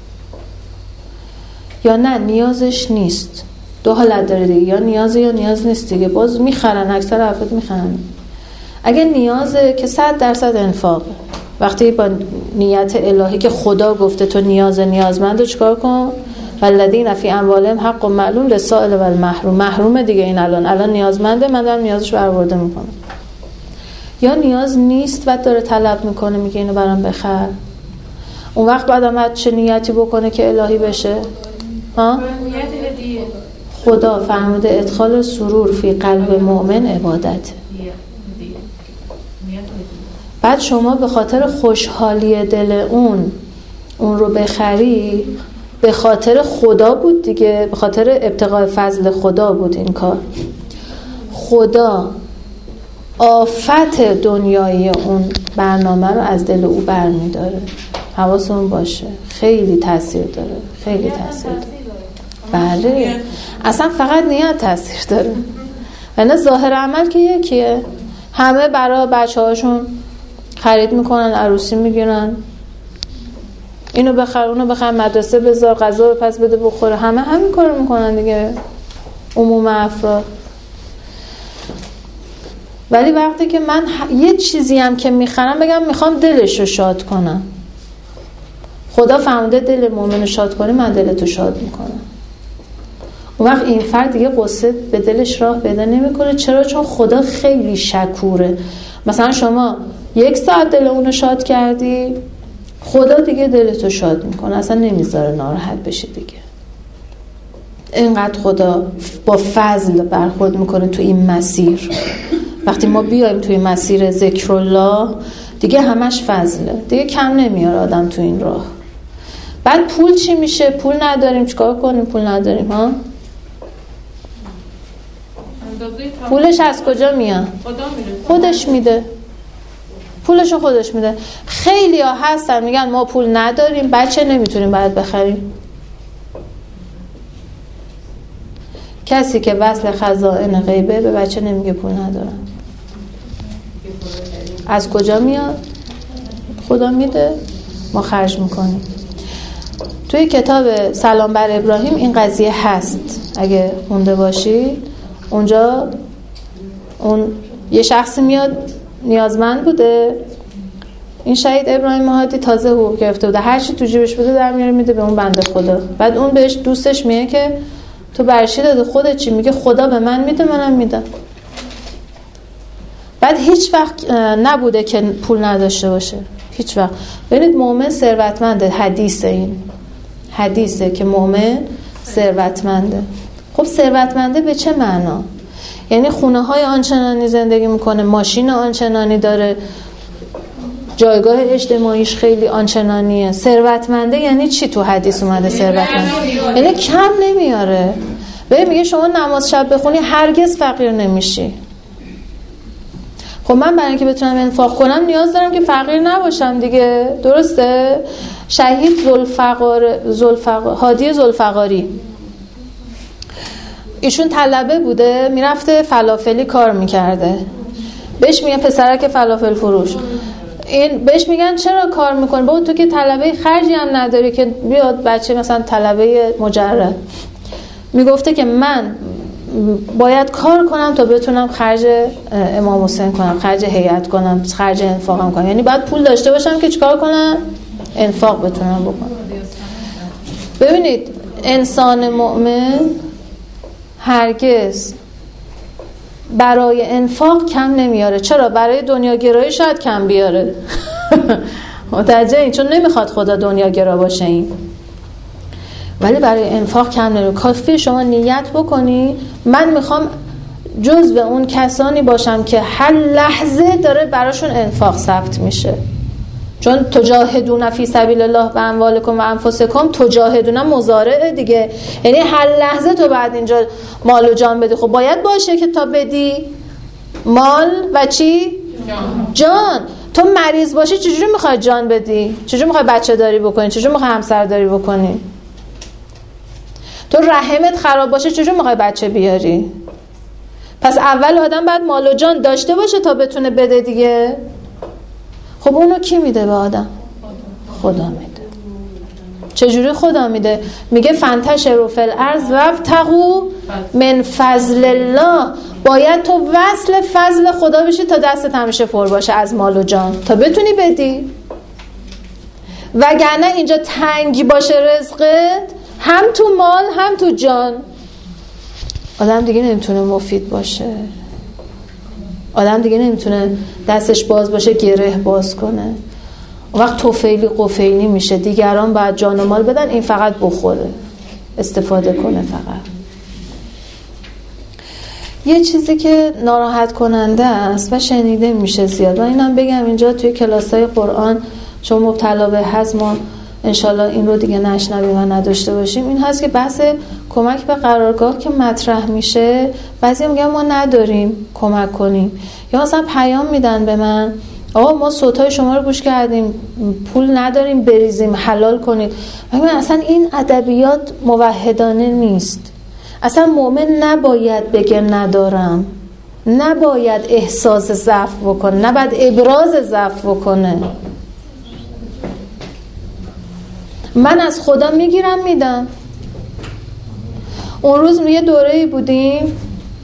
یا نه نیازش نیست. دو حالت داره دیگه، یا نیازه یا نیاز نیست دیگه. باز میخرن، اکثر افراد میخرن. اگه نیازه که 100% انفاقه. وقتی با نیت الهی که خدا گفته تو نیازمند رو چیکار کن؟ والذین فی اموالهم حق معلوم للسائل و المحروم. محرومه دیگه، این الان نیازمنده، من دارم نیازش برآورده میکنم. یا نیاز نیست و داره طلب میکنه، میگه اینو برام بخر. اون وقت بعد چه نیتی بکنه که الهی بشه؟ ها؟ خدا فرموده ادخال سرور فی قلب مؤمن عبادت. بعد شما به خاطر خوشحالی دل اون رو بخری، به خاطر خدا بود دیگه، به خاطر ابتغاء فضل خدا بود این کار. خدا آفت دنیایی اون برنامه رو از دل او برمی داره. حواستون باشه، خیلی تاثیر داره، خیلی تاثیر داره. بله، اصلا فقط نیت تاثیر داره. یعنی ظاهر عمل که یکیه، همه برای بچه هاشون خرید میکنن، عروسی میگیرن، اینو بخر اونو بخر، مدرسه بذار، غذا رو پس بده بخوره، همه همین کارو میکنن دیگه عموم افراد. ولی وقتی که من یه چیزی هم که میخرم بگم میخوام دلش رو شاد کنم، خدا فرموده دل مؤمن رو شاد کنی، من دلتو شاد میکنم. اون وقت این فرد دیگه قصه به دلش راه پیدا نمیکنه. چرا؟ چون خدا خیلی شکوره. مثلا شما 1 ساعت دل اونو شاد کردی، خدا دیگه دلتو شاد میکنه، اصلا نمیذاره ناراحت بشی دیگه. اینقدر خدا با فضل برخورد میکنه تو این مسیر. وقتی ما بیایم توی مسیر ذکر الله دیگه همش فضله، دیگه کم نمیاره آدم تو این راه. بعد پول چی میشه؟ پول نداریم چیکار کنیم؟ پول نداریم ها؟ پولش از کجا میاد؟ خودش میده، پولشو خودش میده. خیلی ها هستن میگن ما پول نداریم، بچه نمیتونیم باید بخریم. کسی که وصل خزائن غیبه به بچه نمیگه پول ندارم. از کجا میاد؟ خدا میده، ما خرج میکنیم. توی کتاب سلام بر ابراهیم این قضیه هست، اگه خونده باشی. اونجا اون یه شخصی میاد نیازمند بوده، این شهید ابراهیم هادی تازه حقوق گرفته بوده، هر چی تو جیبش بوده در میاره میده به اون بنده خدا. بعد اون بهش دوستش میگه که تو برشی داده، خودت چی؟ میگه خدا به من میده، منم میدم. بعد هیچ وقت نبوده که پول نداشته باشه، هیچ وقت. ببینید مؤمن ثروتمنده، حدیثه، این حدیثه که مؤمن ثروتمنده. خب ثروتمنده به چه معنا؟ یعنی خونه های آنچنانی زندگی میکنه، ماشین آنچنانی داره، جایگاه اجتماعیش خیلی آنچنانیه. ثروتمنده یعنی چی تو حدیث اومده ثروتمنده؟ یعنی کم نمیاره. ببین میگه شما نماز شب بخونی هرگز فقیر نمیشی. خب من برای اینکه بتونم انفاق کنم نیاز دارم که فقیر نباشم دیگه، درسته؟ شهید هادی ذوالفقاری، ایشون طلبه بوده، میرفته فلافلی کار میکرده. بهش میگن پسرک فلافل فروش، این بهش میگن چرا کار میکنی؟ بابا تو که طلبه خرجی هم نداری که بیاد بچه مثلا طلبه مجرد. میگفته که من باید کار کنم تا بتونم خرج امام حسین کنم، خرج هیئت کنم، خرج انفاقم کنم. یعنی باید پول داشته باشم که چیکار کنم؟ انفاق بتونم بکنم. ببینید انسان مؤمن هرگز برای انفاق کم نمیاره. چرا؟ برای دنیاگرایی شاید کم بیاره. متوجه این؟ چون نمیخواد خدا دنیاگرا باشه این. ولی برای انفاق کم نمیاره. کافیه شما نیت بکنی من میخوام جزو اون کسانی باشم که هر لحظه داره براشون انفاق ثبت میشه. چون تجاهدون فی سبیل الله به اموالکم و انفسکم، تجاهدون مضارع دیگه، یعنی هر لحظه تو بعد اینجا مال و جان بدی. خب باید باشه که تا بدی مال و چی؟ جان. تو مریض باشی چجوری میخوای جان بدی؟ چجوری میخوای بچه داری بکنی؟ چجوری میخوای همسر داری بکنی؟ تو رحمت خراب باشه چجوری میخوای بچه بیاری؟ پس اول آدم باید مال و جان داشته باشه تا بتونه بده دیگه. خب اونو کی میده به آدم؟ خدا میده. چجوری خدا میده؟ میگه فانتشروا فی الارض وابتغوا من فضل الله. باید تو وصل فضل خدا بشی تا دستت همیشه پر باشه از مال و جان تا بتونی بدی. وگرنه اینجا تنگی باشه رزقت، هم تو مال هم تو جان، آدم دیگه نمیتونه مفید باشه. آدم دیگه نمیتونه دستش باز باشه گره باز کنه. وقت توفیلی قفیلی میشه. دیگران باید جان و مال بدن، این فقط بخوره، استفاده کنه فقط. یه چیزی که ناراحت کننده است و شنیده میشه زیاد، و اینم بگم اینجا توی کلاسای قرآن چون مبتلا به هست ما انشالله این رو دیگه نشنویم و نداشته باشیم، این هست که بحث کمک به قرارگاه که مطرح میشه، بعضی میگن ما نداریم کمک کنیم، یا مثلا پیام میدن به من آقا ما صوتای شما رو گوش کردیم پول نداریم بریزیم حلال کنید. من اصلا این ادبیات موحدانه نیست. اصلا مؤمن نباید بگه ندارم، نباید احساس ضعف بکنه، نباید ابراز ضعف بکنه. من از خدا میگیرم میدم. اون روز یه دوره‌ای بودیم،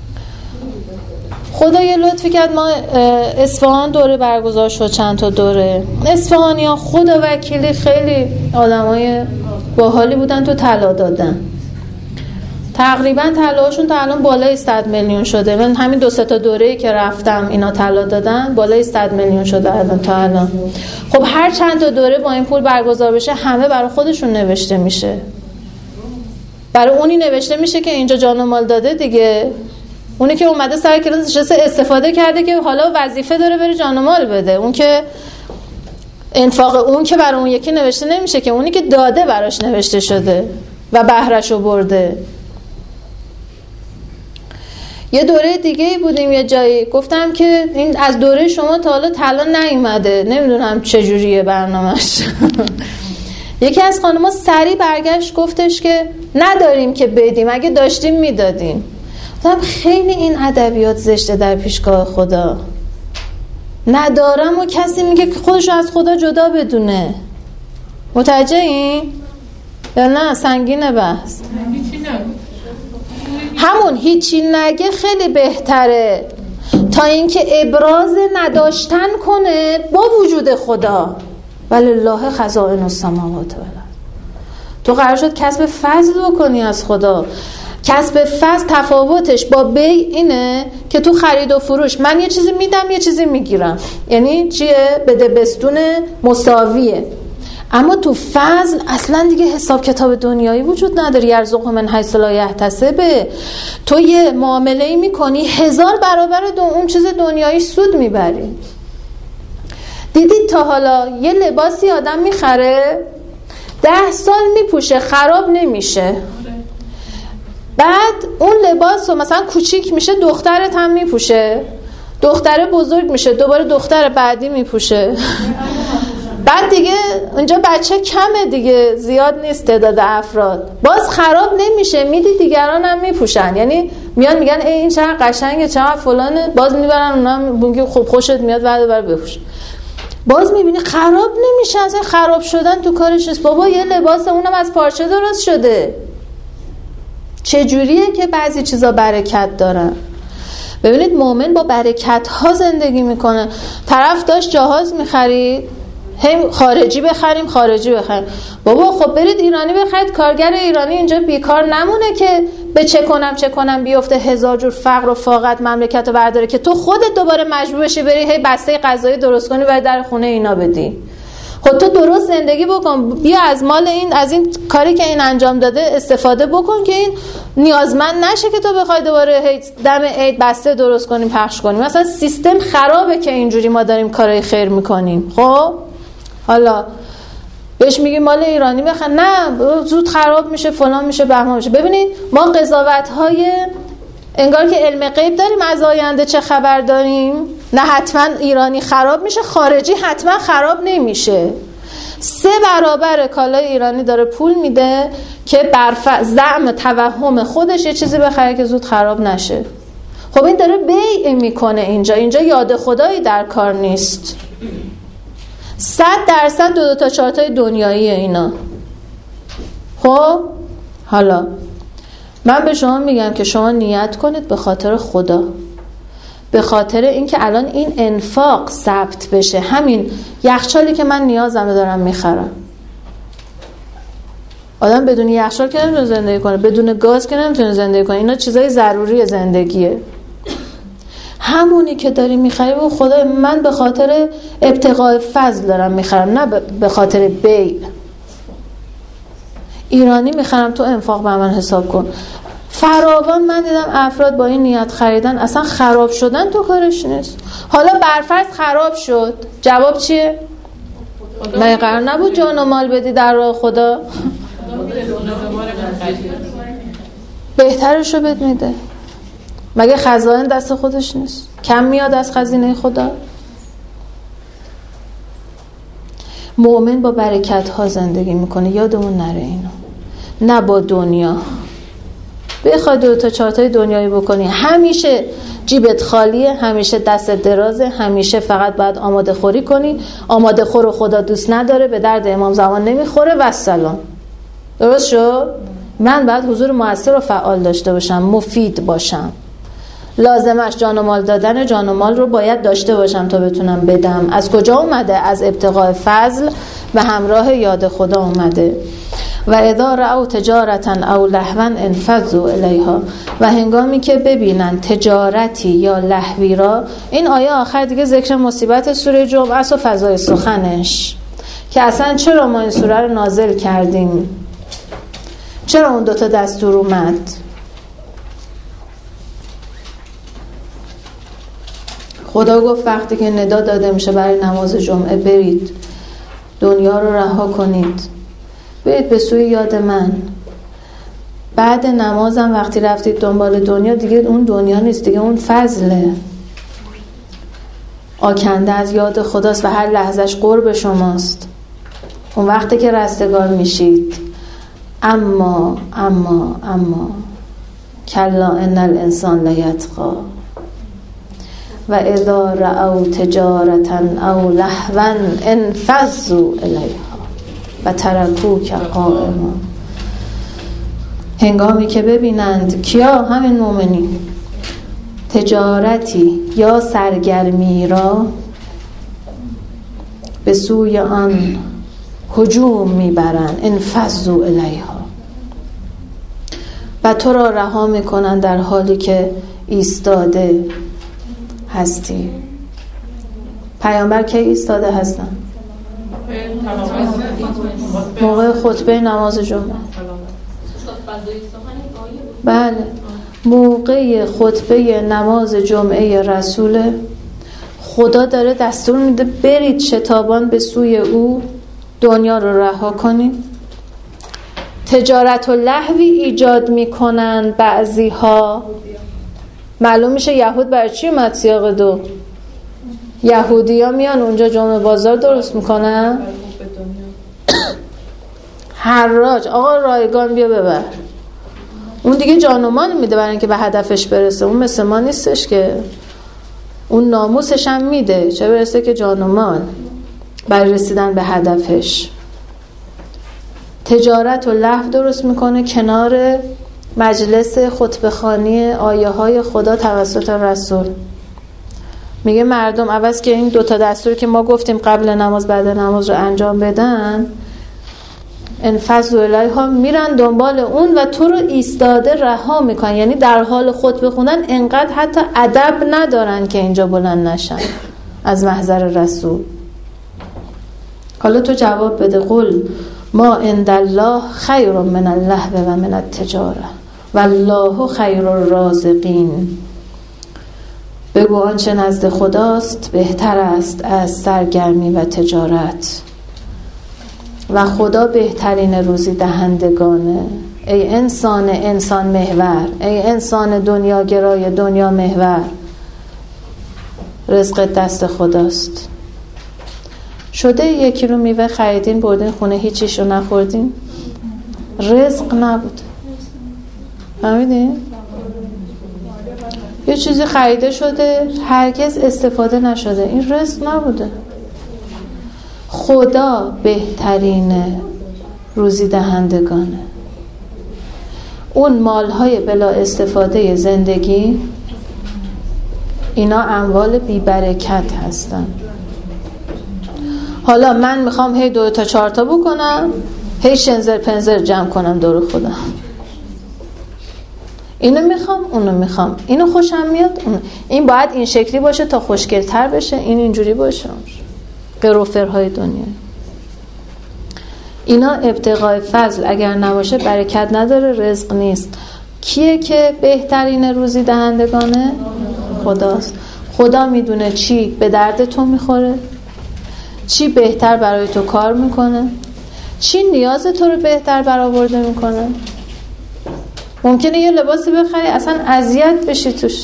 خدا یه لطفی کرد، ما اصفهان دوره برگزار شد، چند تا دوره. اصفهانیان خدا وکیلی خیلی آدمای باحالی بودن، تو طلا دادن. تقریبا طلاهاشون تا الان بالای 100 میلیون شده. من همین 2-3 تا دوره‌ای که رفتم اینا طلا دادن، بالای 100 میلیون شده الان تا الان. خب هر چند تا دوره با این پول برگزار بشه همه برای خودشون نوشته میشه، برای اونی نوشته میشه که اینجا جان و مال داده دیگه، اونی که اومده سر کلاس نشسته استفاده کرده که حالا وظیفه داره بره جان و مال بده. اون که انفاق اون که برای اون یکی نوشته نمیشه که، اونی که داده براش نوشته شده و بهرهشو برده. یه دوره دیگه بودیم یه جایی، گفتم که این از دوره شما تا حالا طلا نیومده، نمیدونم چجوریه برنامه‌اش. یکی از خانم‌ها سریع برگشت گفتش که نداریم که بدیم، اگه داشتیم میدادیم. خیلی این ادبیات زشته در پیشگاه خدا. ندارم و کسی میگه که خودشو از خدا جدا بدونه. متوجه این؟ یا نه سنگینه بحث؟ همون هیچی نگه خیلی بهتره تا اینکه ابراز نداشتن کنه با وجود خدا. ولله خزائن السماوات والارض. تو قرار شد کسب فضل بکنی از خدا. کسب فضل تفاوتش با بی اینه که تو خرید و فروش من یه چیزی میدم یه چیزی میگیرم، یعنی چیه؟ بده بستون مساویه. اما تو فضل اصلا دیگه حساب کتاب دنیایی وجود نداره. یرزق من حیث لا یحتسب. تو یه معامله‌ای میکنی 1000 برابر اون چیز دنیایی سود میبری. دیدید تا حالا یه لباسی آدم میخره 10 سال میپوشه خراب نمیشه، بعد اون لباس رو مثلا کوچیک میشه دخترت هم میپوشه، دختره بزرگ میشه دوباره دختر بعدی میپوشه، بعد دیگه اونجا بچه کمه دیگه، زیاد نیست تعداد افراد، باز خراب نمیشه، میدی دیگران هم میپوشن. یعنی میان میگن ای این چقدر قشنگه چقدر فلانه، باز میبرن اونا میگن خب خوشت میاد بعد بپوش، باز میبینی خراب نمیشه. اصلا خراب شدن تو کارش نیست. بابا یه لباس اونم از پارچه درست شده. چجوریه که بعضی چیزا برکت دارن؟ ببینید مؤمن با برکت ها زندگی میکنه. طرف داشت جهاز میخرید، هم خارجی بخریم بابا خب برید ایرانی بخرید، کارگر ایرانی اینجا بیکار نمونه که به چه کنم بیفته 1000 جور فقر و فاقت مملکت رو برداره که تو خودت دوباره مجبور بشی بری هی بسته غذایی درست کنی و در خونه اینا بدی. خب تو درست زندگی بکن، بیا از مال این، از این کاری که این انجام داده استفاده بکن که این نیازمند نشه که تو بخوای دوباره دم عید بسته درست کنیم پخش کنیم. مثلا سیستم خرابه که اینجوری ما داریم کارهای خیر میکنیم. خب حالا بهش میگیم مال ایرانی بخر، نه زود خراب میشه فلان میشه بهمان میشه. ببینید ما قضاوت‌های انگار که علم غیب داریم از آینده چه خبر داریم. نه حتما ایرانی خراب میشه، خارجی حتما خراب نمیشه. 3 برابر کالای ایرانی داره پول میده که بر زعم توهم خودش یه چیزی بخره که زود خراب نشه. خب این داره بیع میکنه. اینجا یاد خدایی در کار نیست. 100% 2 تا 4 تای دنیاییه اینا. خب حالا من به شما میگم که شما نیت کنید به خاطر خدا، به خاطر اینکه الان این انفاق ثبت بشه. همین یخچالی که من نیازم دارم میخرم. آدم بدون یخچال که نمیتونه زندگی کنه، بدون گاز که نمیتونه زندگی کنه. اینا چیزای ضروری زندگیه. همونی که داری میخری و خدا من به خاطر ابتغاء فضل دارم میخرم، نه به خاطر بیع. ایرانی میخرم تو انفاق به من حساب کن. فراوان من دیدم افراد با این نیت خریدن اصلا خراب شدن تو کارش نیست. حالا برفرض خراب شد، جواب چیه؟ من قرار نبود جان و مال بدی در راه خدا؟ بهترشو بد میده. مگه خزائن دست خودش نیست؟ کم میاد از خزینه خدا؟ مؤمن با برکت ها زندگی میکنه. یادمون نره اینو. نه با دنیا بخوای 2 تا 4 تای دنیایی بکنی، همیشه جیبت خالیه، همیشه دستت درازه، همیشه فقط باید آماده خوری کنی. آماده خور رو خدا دوست نداره، به درد امام زمان نمیخوره و السلام. درست شد؟ من باید حضور مؤثر و فعال داشته باشم، مفید باشم. لازمش جان و مال دادن، جان و مال رو باید داشته باشم تا بتونم بدم. از کجا اومده؟ از ابتغاء فضل و همراه یاد خدا اومده. و اذا رأوا تجارتا او لهوا انفضوا الیها. و هنگامی که ببینن تجارتی یا لهوی را، این آیه آخر دیگه ذکر مصیبت سوره جمعه است و فضای سخنش، که اصلا چرا ما این سوره رو نازل کردیم، چرا اون 2 تا دستور اومد. خدا گفت وقتی که ندا داده میشه برای نماز جمعه برید دنیا رو رها کنید، برید به سوی یاد من. بعد نمازم وقتی رفتید دنبال دنیا، دیگه اون دنیا نیست، دیگه اون فضله، آکنده از یاد خداست و هر لحظهش قرب شماست. اون وقتی که رستگار میشید اما کلا ان الانسان لیطغی و اذا رأوا تجارة او لهوا انفضوا الیها و ترکوک قائما. هنگامی که ببینند کیا؟ همین مؤمنین، تجارتی یا سرگرمی را به سوی آن هجوم میبرند، انفضوا الیها، و تو را رها میکنند در حالی که ایستاده هستی. پیامبر کی ایستاده هستن؟ موقع خطبه نماز جمعه. بله، موقع خطبه نماز جمعه رسول خدا داره دستور میده برید شتابان به سوی او، دنیا رو رها کنید. تجارت و لهوی ایجاد میکنن بعضی ها. معلوم میشه یهود برای چی اومد سیاق 2؟ یهودی ها میان اونجا جمعه بازار درست میکنن. حراج آقا رایگان بیا ببر. اون دیگه جان و مال میده برای اینکه به هدفش برسه. اون مثل ما نیستش که اون ناموسش هم میده، چه برسه که جان و مال برای رسیدن به هدفش. تجارت و لهو درست میکنه کنار مجلس خطبه‌خوانی آیه های خدا توسط رسول. میگه مردم عوض که این دوتا دستوری که ما گفتیم قبل نماز بعد نماز رو انجام بدن، انفضوا الیها، میرن دنبال اون و تو رو ایستاده رها میکنن. یعنی در حال خطبه خوندن انقدر حتی ادب ندارن که اینجا بلند نشن از محضر رسول. حالا تو جواب بده، قل ما عند الله خیر من اللهو و من التجاره والله خیر الرازقین. بگو آنچه نزد خداست بهتر است از سرگرمی و تجارت و خدا بهترین روزی دهندگانه. ای انسان محور، ای انسان دنیاگرای دنیا محور، رزق دست خداست. شده یکی رو میوه خریدین بردین خونه هیچیش رو نخوردین؟ رزق نبود. فهمیدین؟ یه چیزی خریده شده هرگز استفاده نشده، این رزق نبوده. خدا بهترین روزی دهندگانه. اون مالهای بلا استفاده زندگی، اینا اموال بی برکت هستن. حالا من میخوام هی 2 تا 4 تا بکنم، هی شنزر پنزر جمع کنم دور خودم. اینو میخوام، اونو میخوام، اینو خوشم میاد، این باید این شکلی باشه تا خوشگل‌تر بشه، این اینجوری باشه. قروفرهای دنیا. اینا ابتغاء فضل اگر نباشه برکت نداره، رزق نیست. کیه که بهترین روزی دهندگانه؟ خداست. خدا میدونه چی به درد تو میخوره، چی بهتر برای تو کار میکنه، چی نیاز تو رو بهتر برآورده میکنه. ممکنه یه لباسی بخری اصلا اذیت بشی توش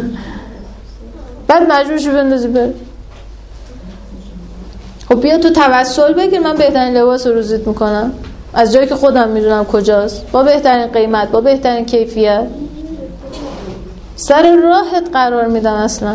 بعد مجبور شی بندازی بره. خب بیا تو توسل بگیر، من بهترین لباس رو روزیت میکنم از جایی که خودم میدونم کجاست، با بهترین قیمت، با بهترین کیفیت، سر راهت قرار میدم. اصلا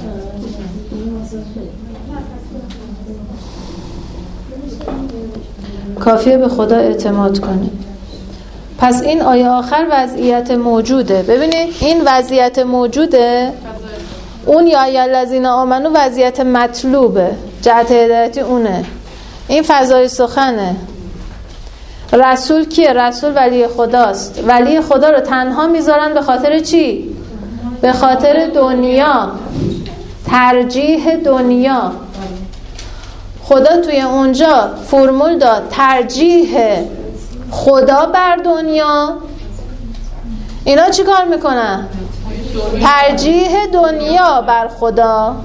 کافیه به خدا اعتماد کنی. پس این آیه آخر وضعیت موجوده. ببینید این وضعیت موجوده، اون یا الذین آمنو وضعیت مطلوبه، جهت هدایتی اونه. این فضای سخنه. رسول کیه؟ رسول ولی خداست. ولی خدا رو تنها میذارن به خاطر چی؟ به خاطر دنیا، ترجیح دنیا. خدا توی اونجا فرمول داد ترجیح خدا بر دنیا. اینا چی کار میکنن؟ ترجیح دنیا بر خدا.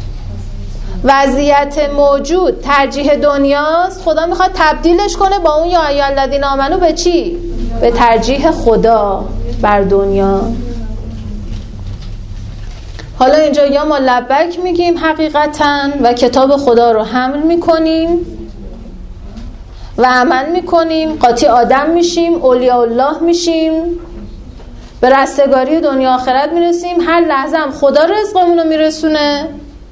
وضعیت موجود ترجیح دنیاست، خدا میخواد تبدیلش کنه با اون یا ایها الذین آمنو به چی؟ به ترجیح خدا بر دنیا. حالا اینجا یا ما لبک میگیم حقیقتاً و کتاب خدا رو حمل میکنیم و عمل میکنیم، قاطی آدم میشیم، اولیاء الله میشیم، به رستگاری دنیا آخرت میرسیم، هر لحظه هم خدا رزقمون رو میرسونه،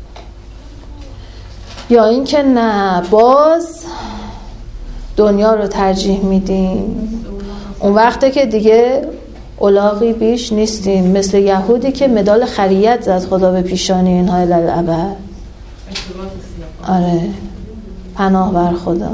یا اینکه نه باز دنیا رو ترجیح میدیم. اون وقته که دیگه الاغی بیش نیستیم، مثل یهودی که مدال خریت زد خدا به پیشانی اینها الالعبد. آره، پناه بر خدا.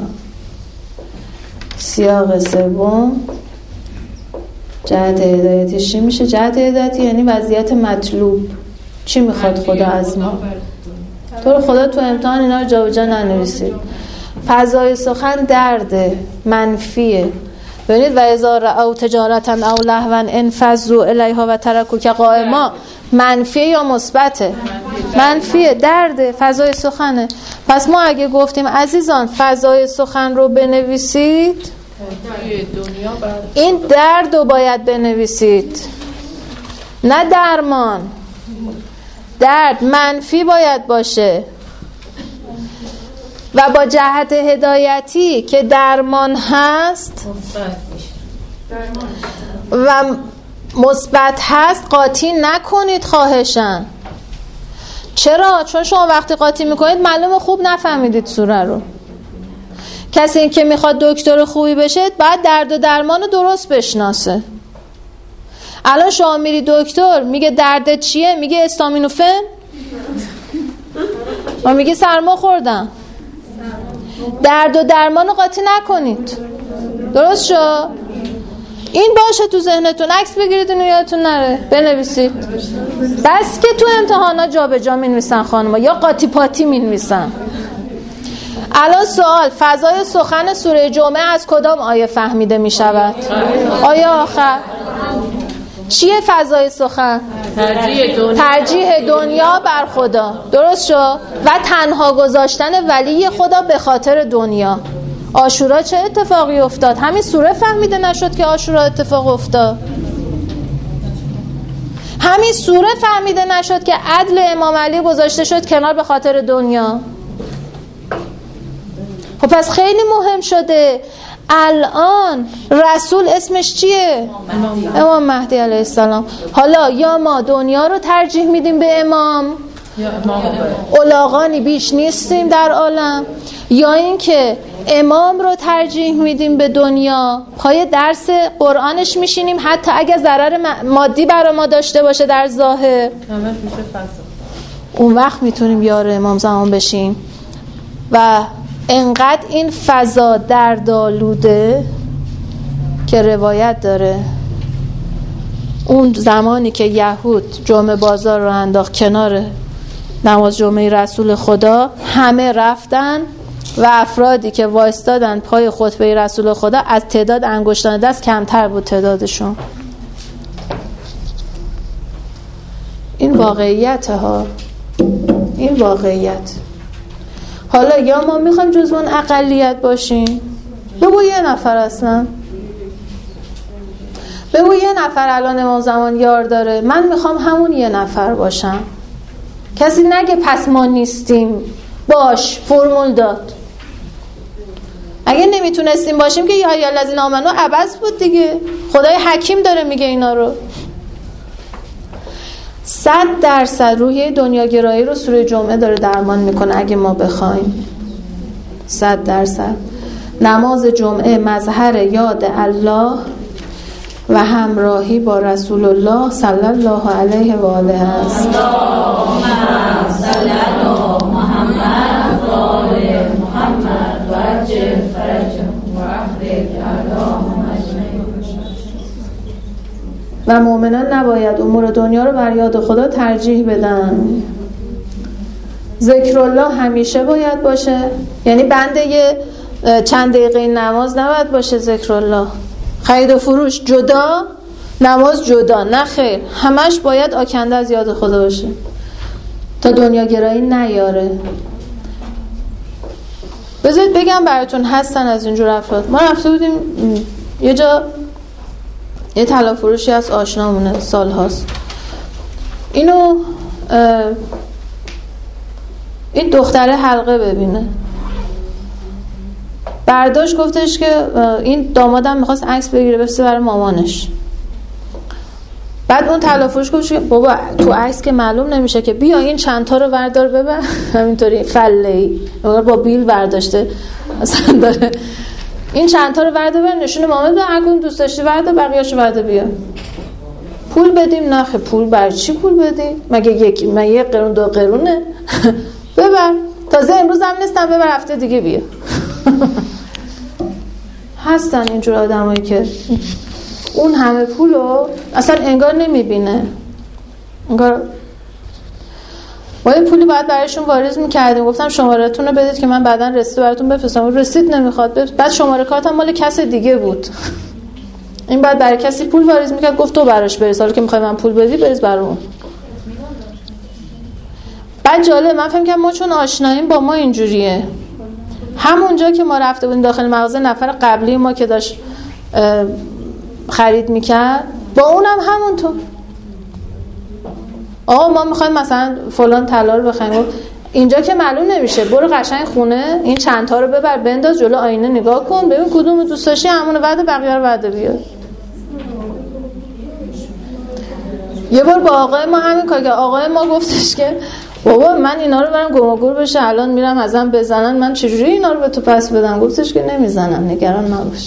سیاق سوم جهت هدایتش چی میشه؟ جهت هدایتی یعنی وضعیت مطلوب. چی میخواد خدا از ما؟ تو رو خدا تو امتحان اینا رو جا به جا ننویسید. فضای سخن درده، منفیه. ببینید و اذا رأوا تجارتا او لهوا انفضوا الیها و ترکوک قائما. منفیه یا مثبته؟ منفیه، درده، فضای سخنه. پس ما اگه گفتیم عزیزان فضای سخن رو بنویسید، این درد رو باید بنویسید، نه درمان. درد منفی باید باشه و با جهت هدایتی که درمان هست و مثبت هست قاطی نکنید خواهشاً. چرا؟ چون شما وقتی قاطی میکنید معلومه خوب نفهمیدید سوره رو. کسی این که میخواد دکتر خوبی بشه باید درد و درمان رو درست بشناسه. الان شما میری دکتر میگه دردت چیه؟ میگه استامینوفن؟ و میگه سرما خوردم. درد و درمان رو قاطی نکنید. درست شد؟ این باشه تو ذهنتون، عکس بگیرید اینو یادتون نره، بنویسید. بس که تو امتحانا جا به جا می‌نویسن خانم‌ها یا قاطی پاتی می‌نویسن. الان سوال، فضای سخن سوره جمعه از کدام آیه فهمیده می‌شود؟ آیه آخر. چیه فضای سخن؟ ترجیح دنیا بر خدا. درست شد؟ و تنها گذاشتن ولی خدا به خاطر دنیا. عاشورا چه اتفاقی افتاد؟ همین سوره فهمیده نشد که عاشورا اتفاق افتاد. همین سوره فهمیده نشد که عدل امام علی گذاشته شد کنار به خاطر دنیا. خب پس خیلی مهم شده. الان رسول اسمش چیه؟ امام مهدی علیه السلام. حالا یا ما دنیا رو ترجیح میدیم به امام، الاغانی بیش نیستیم در عالم، یا اینکه امام رو ترجیح میدیم به دنیا، پای درس قرآنش میشینیم حتی اگه ضرر مادی برای ما داشته باشه در ظاهر، اون وقت میتونیم یار امام زمان بشیم. و انقدر این فضا دردآلوده که روایت داره اون زمانی که یهود جمعه بازار رو انداخت کنار نماز جمعه رسول خدا، همه رفتن و افرادی که وایستادن پای خطبه رسول خدا از تعداد انگشتان دست کمتر بود تعدادشون. این واقعیت ها، این واقعیت. حالا یا ما میخوایم جزو اون اقلیت باشیم، بگو یه نفر اصلا، بگو یه نفر الان امام زمان یار داره، من میخوام همون یه نفر باشم. کسی نگه پس ما نیستیم. باش، فرمول داد. اگه نمیتونستیم باشیم که یا الذین آمنو عبث بود دیگه. خدای حکیم داره میگه اینا رو. 100% روحیه دنیاگرایی رو سوره جمعه داره درمان میکنه اگه ما بخوایم. 100%. نماز جمعه مظهر یاد الله و همراهی با رسول الله صلی الله علیه و آله است. اللهم صل علی محمد و آل محمد و عجل فرجهم و احرق اعداءهم اجمعین. و مؤمنان نباید امور دنیا رو بر یاد خدا ترجیح بدن. ذکر الله همیشه باید باشه، یعنی بند یه چند دقیقه نماز نباید باشه ذکر الله. خرید و فروش جدا، نماز جدا، نه خیر، همش باید آکنده از یاد خدا باشه تا دنیاگرایی نیاره. بذارید بگم براتون، هستن از اینجور افراد. ما رفته بودیم یه جا، یه طلا فروشی از آشنامونه، سال هاست. این دختره حلقه ببینه، برداشت گفتش که این دامادم میخواست عکس بگیره بفرسته برای مامانش. بعد اون طلافروش گفت بابا تو عکس که معلوم نمیشه که، بیا این چند تا رو بردار ببر. همینطوری فله‌ای با بیل برداشته مثلا داره این چند تا رو بردار ببر نشون مامانت بده، هر کدوم دوست داشتی بردار، بقیه‌اشو بردار بیا. پول بدیم؟ نخه. پول بر چی پول بدیم؟ مگه یک قرون 2 قرونه؟ ببر، تازه امروز هم نیستم، ببر هفته دیگه بیا. هستن اینجور آدمایی که اون همه پولو اصلا انگار نمیبینه، انگار ما یه پولی باید برایشون واریز میکردیم، گفتم شماره‌تون رو بدید که من بعداً رسید براتون بفرستم، رسید نمیخواد، بعد شماره کارتم مال کس دیگه بود. این بعد برای کسی پول واریز میکرد، گفت تو براش بریز، حالا که میخوای من پول بدی بریز برام. بعد جالب من فهم کردم ما چون آشناییم با ما اینجوریه. همونجا که ما رفته بودیم داخل مغازه، نفر قبلی ما که داشت خرید میکرد با اونم همونطور، آقا ما میخوایم مثلا فلان طلا رو بخریم، اینجا که معلوم نمیشه، برو قشنگ خونه این چند تا رو ببر بنداز جلو آینه نگاه کن ببین کدوم دوست داشتی همون بعد بقیه رو بعد بیار. یه بار با آقای ما همین کار که آقای ما گفتش که بابا من اینا رو برم گمگور بشه الان میرم ازم بزنن، من چجوری اینا رو به تو پس بدم؟ گفتش که نمیزنم نگران نباش.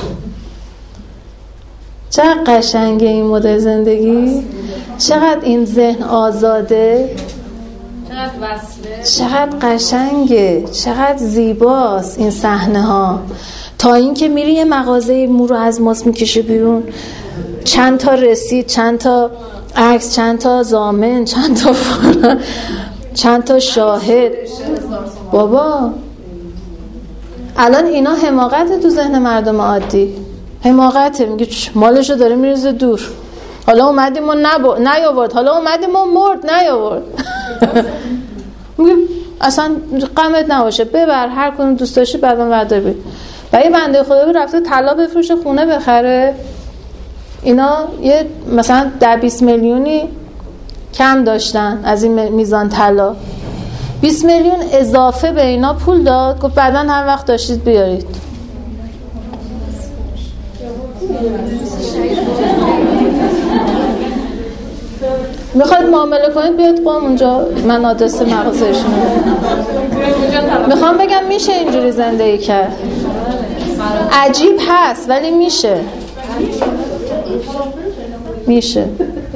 چقدر قشنگه این مدل زندگی، چقدر این ذهن آزاده، چقدر وصله، چقدر قشنگه، چقدر زیباست این صحنه ها. تا اینکه میری یه مغازه مو رو از ماس میکشه بیرون، چند تا رسید، چند تا عکس، چند تا ضامن، چند تا فلان، چند تا شاهد. بابا الان اینا حماقت تو ذهن مردم عادی، حماقته. میگه مالشو داره میریزه دور، حالا اومدیم و نیاورد، حالا اومدیم و مرد نیاورد. میگه اصلا غمت نباشه ببر هر کدوم دوست داشتی بعداً بردار بی. و یه بنده خدا رفته طلا بفروشه خونه بخره، اینا یه مثلا 10-20 میلیونی کم داشتن از این میزان طلا، 20 میلیون اضافه به اینا پول داد، گفت بعداً هر وقت داشتید بیارید. میخواید معامله کنید بیاید قوم اونجا، من آدرس مغازه‌شون رو میخوام بگم میشه اینجوری زندگی کرد. عجیب هست ولی میشه.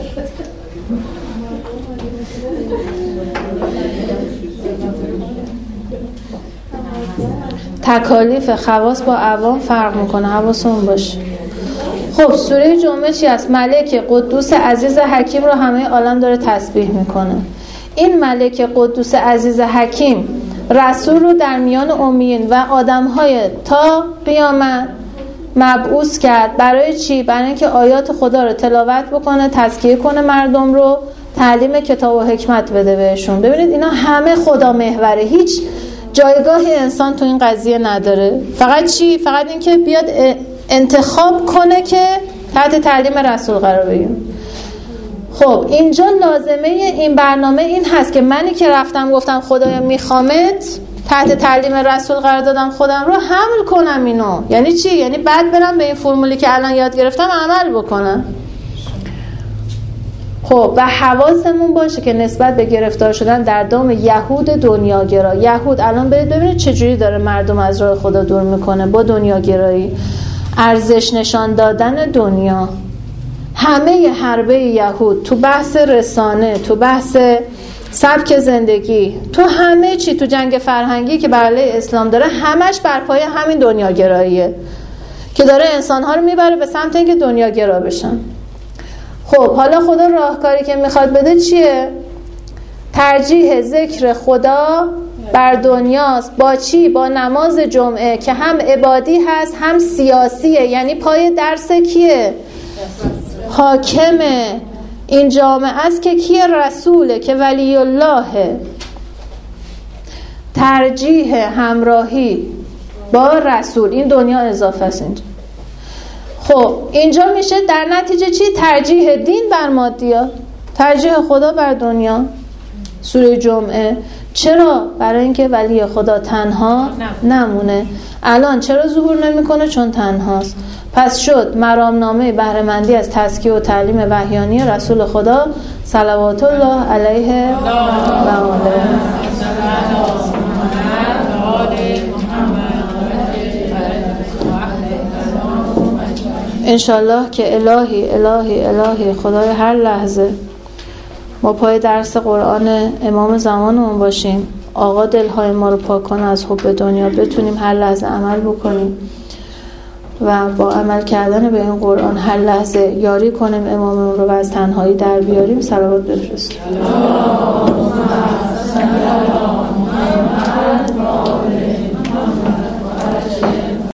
تکالیف خواص با عوام فرق میکنه، حواستون باشه. خب سوره جمعه چی است؟ ملک قدوس عزیز حکیم رو همه عالم داره تسبیح میکنه. این ملک قدوس عزیز حکیم رسول رو در میان امیین و آدمهای تا قیامت مبعوث کرد. برای چی؟ برای اینکه آیات خدا رو تلاوت بکنه، تزکیه کنه مردم رو، تعلیم کتاب و حکمت بده بهشون. ببینید اینا همه خدا محوره، هیچ جایگاهی انسان تو این قضیه نداره. فقط چی؟ فقط این که بیاد انتخاب کنه که تحت تعلیم رسول قرار بگیریم. خب اینجا لازمه این برنامه این هست که منی که رفتم گفتم خدایا میخوامت، تحت تعلیم رسول قرار دادم خودم رو حمل کنم اینو. یعنی چی؟ یعنی بعد برم به این فرمولی که الان یاد گرفتم عمل بکنم. خب و حواسمون باشه که نسبت به گرفتار شدن در دام یهود دنیاگرا، یهود الان ببینید چجوری داره مردم از راه خدا دور میکنه با دنیاگرایی، ارزش نشان دادن دنیا. همه حربه یهود تو بحث رسانه، تو بحث سبک زندگی، تو همه چی، تو جنگ فرهنگی که بر علیه اسلام داره، همش بر پایه همین دنیاگراییه که داره انسان‌ها رو میبره به سمت اینکه دنیاگرا بشن. خب حالا خدا راهکاری که میخواد بده چیه؟ ترجیح ذکر خدا بر دنیاست. با چی؟ با نماز جمعه که هم عبادی هست هم سیاسیه. یعنی پای درس کیه؟ حاکم این جامعه است که کیه؟ رسوله که ولی الله. ترجیح همراهی با رسول، این دنیا اضافه است اینجا. خب اینجا میشه در نتیجه چی؟ ترجیح دین بر مادیات، ترجیح خدا بر دنیا. سوره جمعه چرا؟ برای اینکه ولی خدا تنها نمونه. الان چرا ظهور نمیکنه؟ چون تنهاست. پس شد مرامنامه بهره‌مندی از تزکیه و تعلیم وحیانی رسول خدا صلوات الله علیه و آله. انشالله که الهی الهی الهی خدای هر لحظه ما پای درس قرآن امام زمانمون باشیم، آقا دلهای ما رو پاک کنه از حب دنیا، بتونیم هر لحظه عمل بکنیم و با عمل کردن به این قرآن هر لحظه یاری کنیم اماممون رو و از تنهایی در بیاریم. صلوات بفرستیم.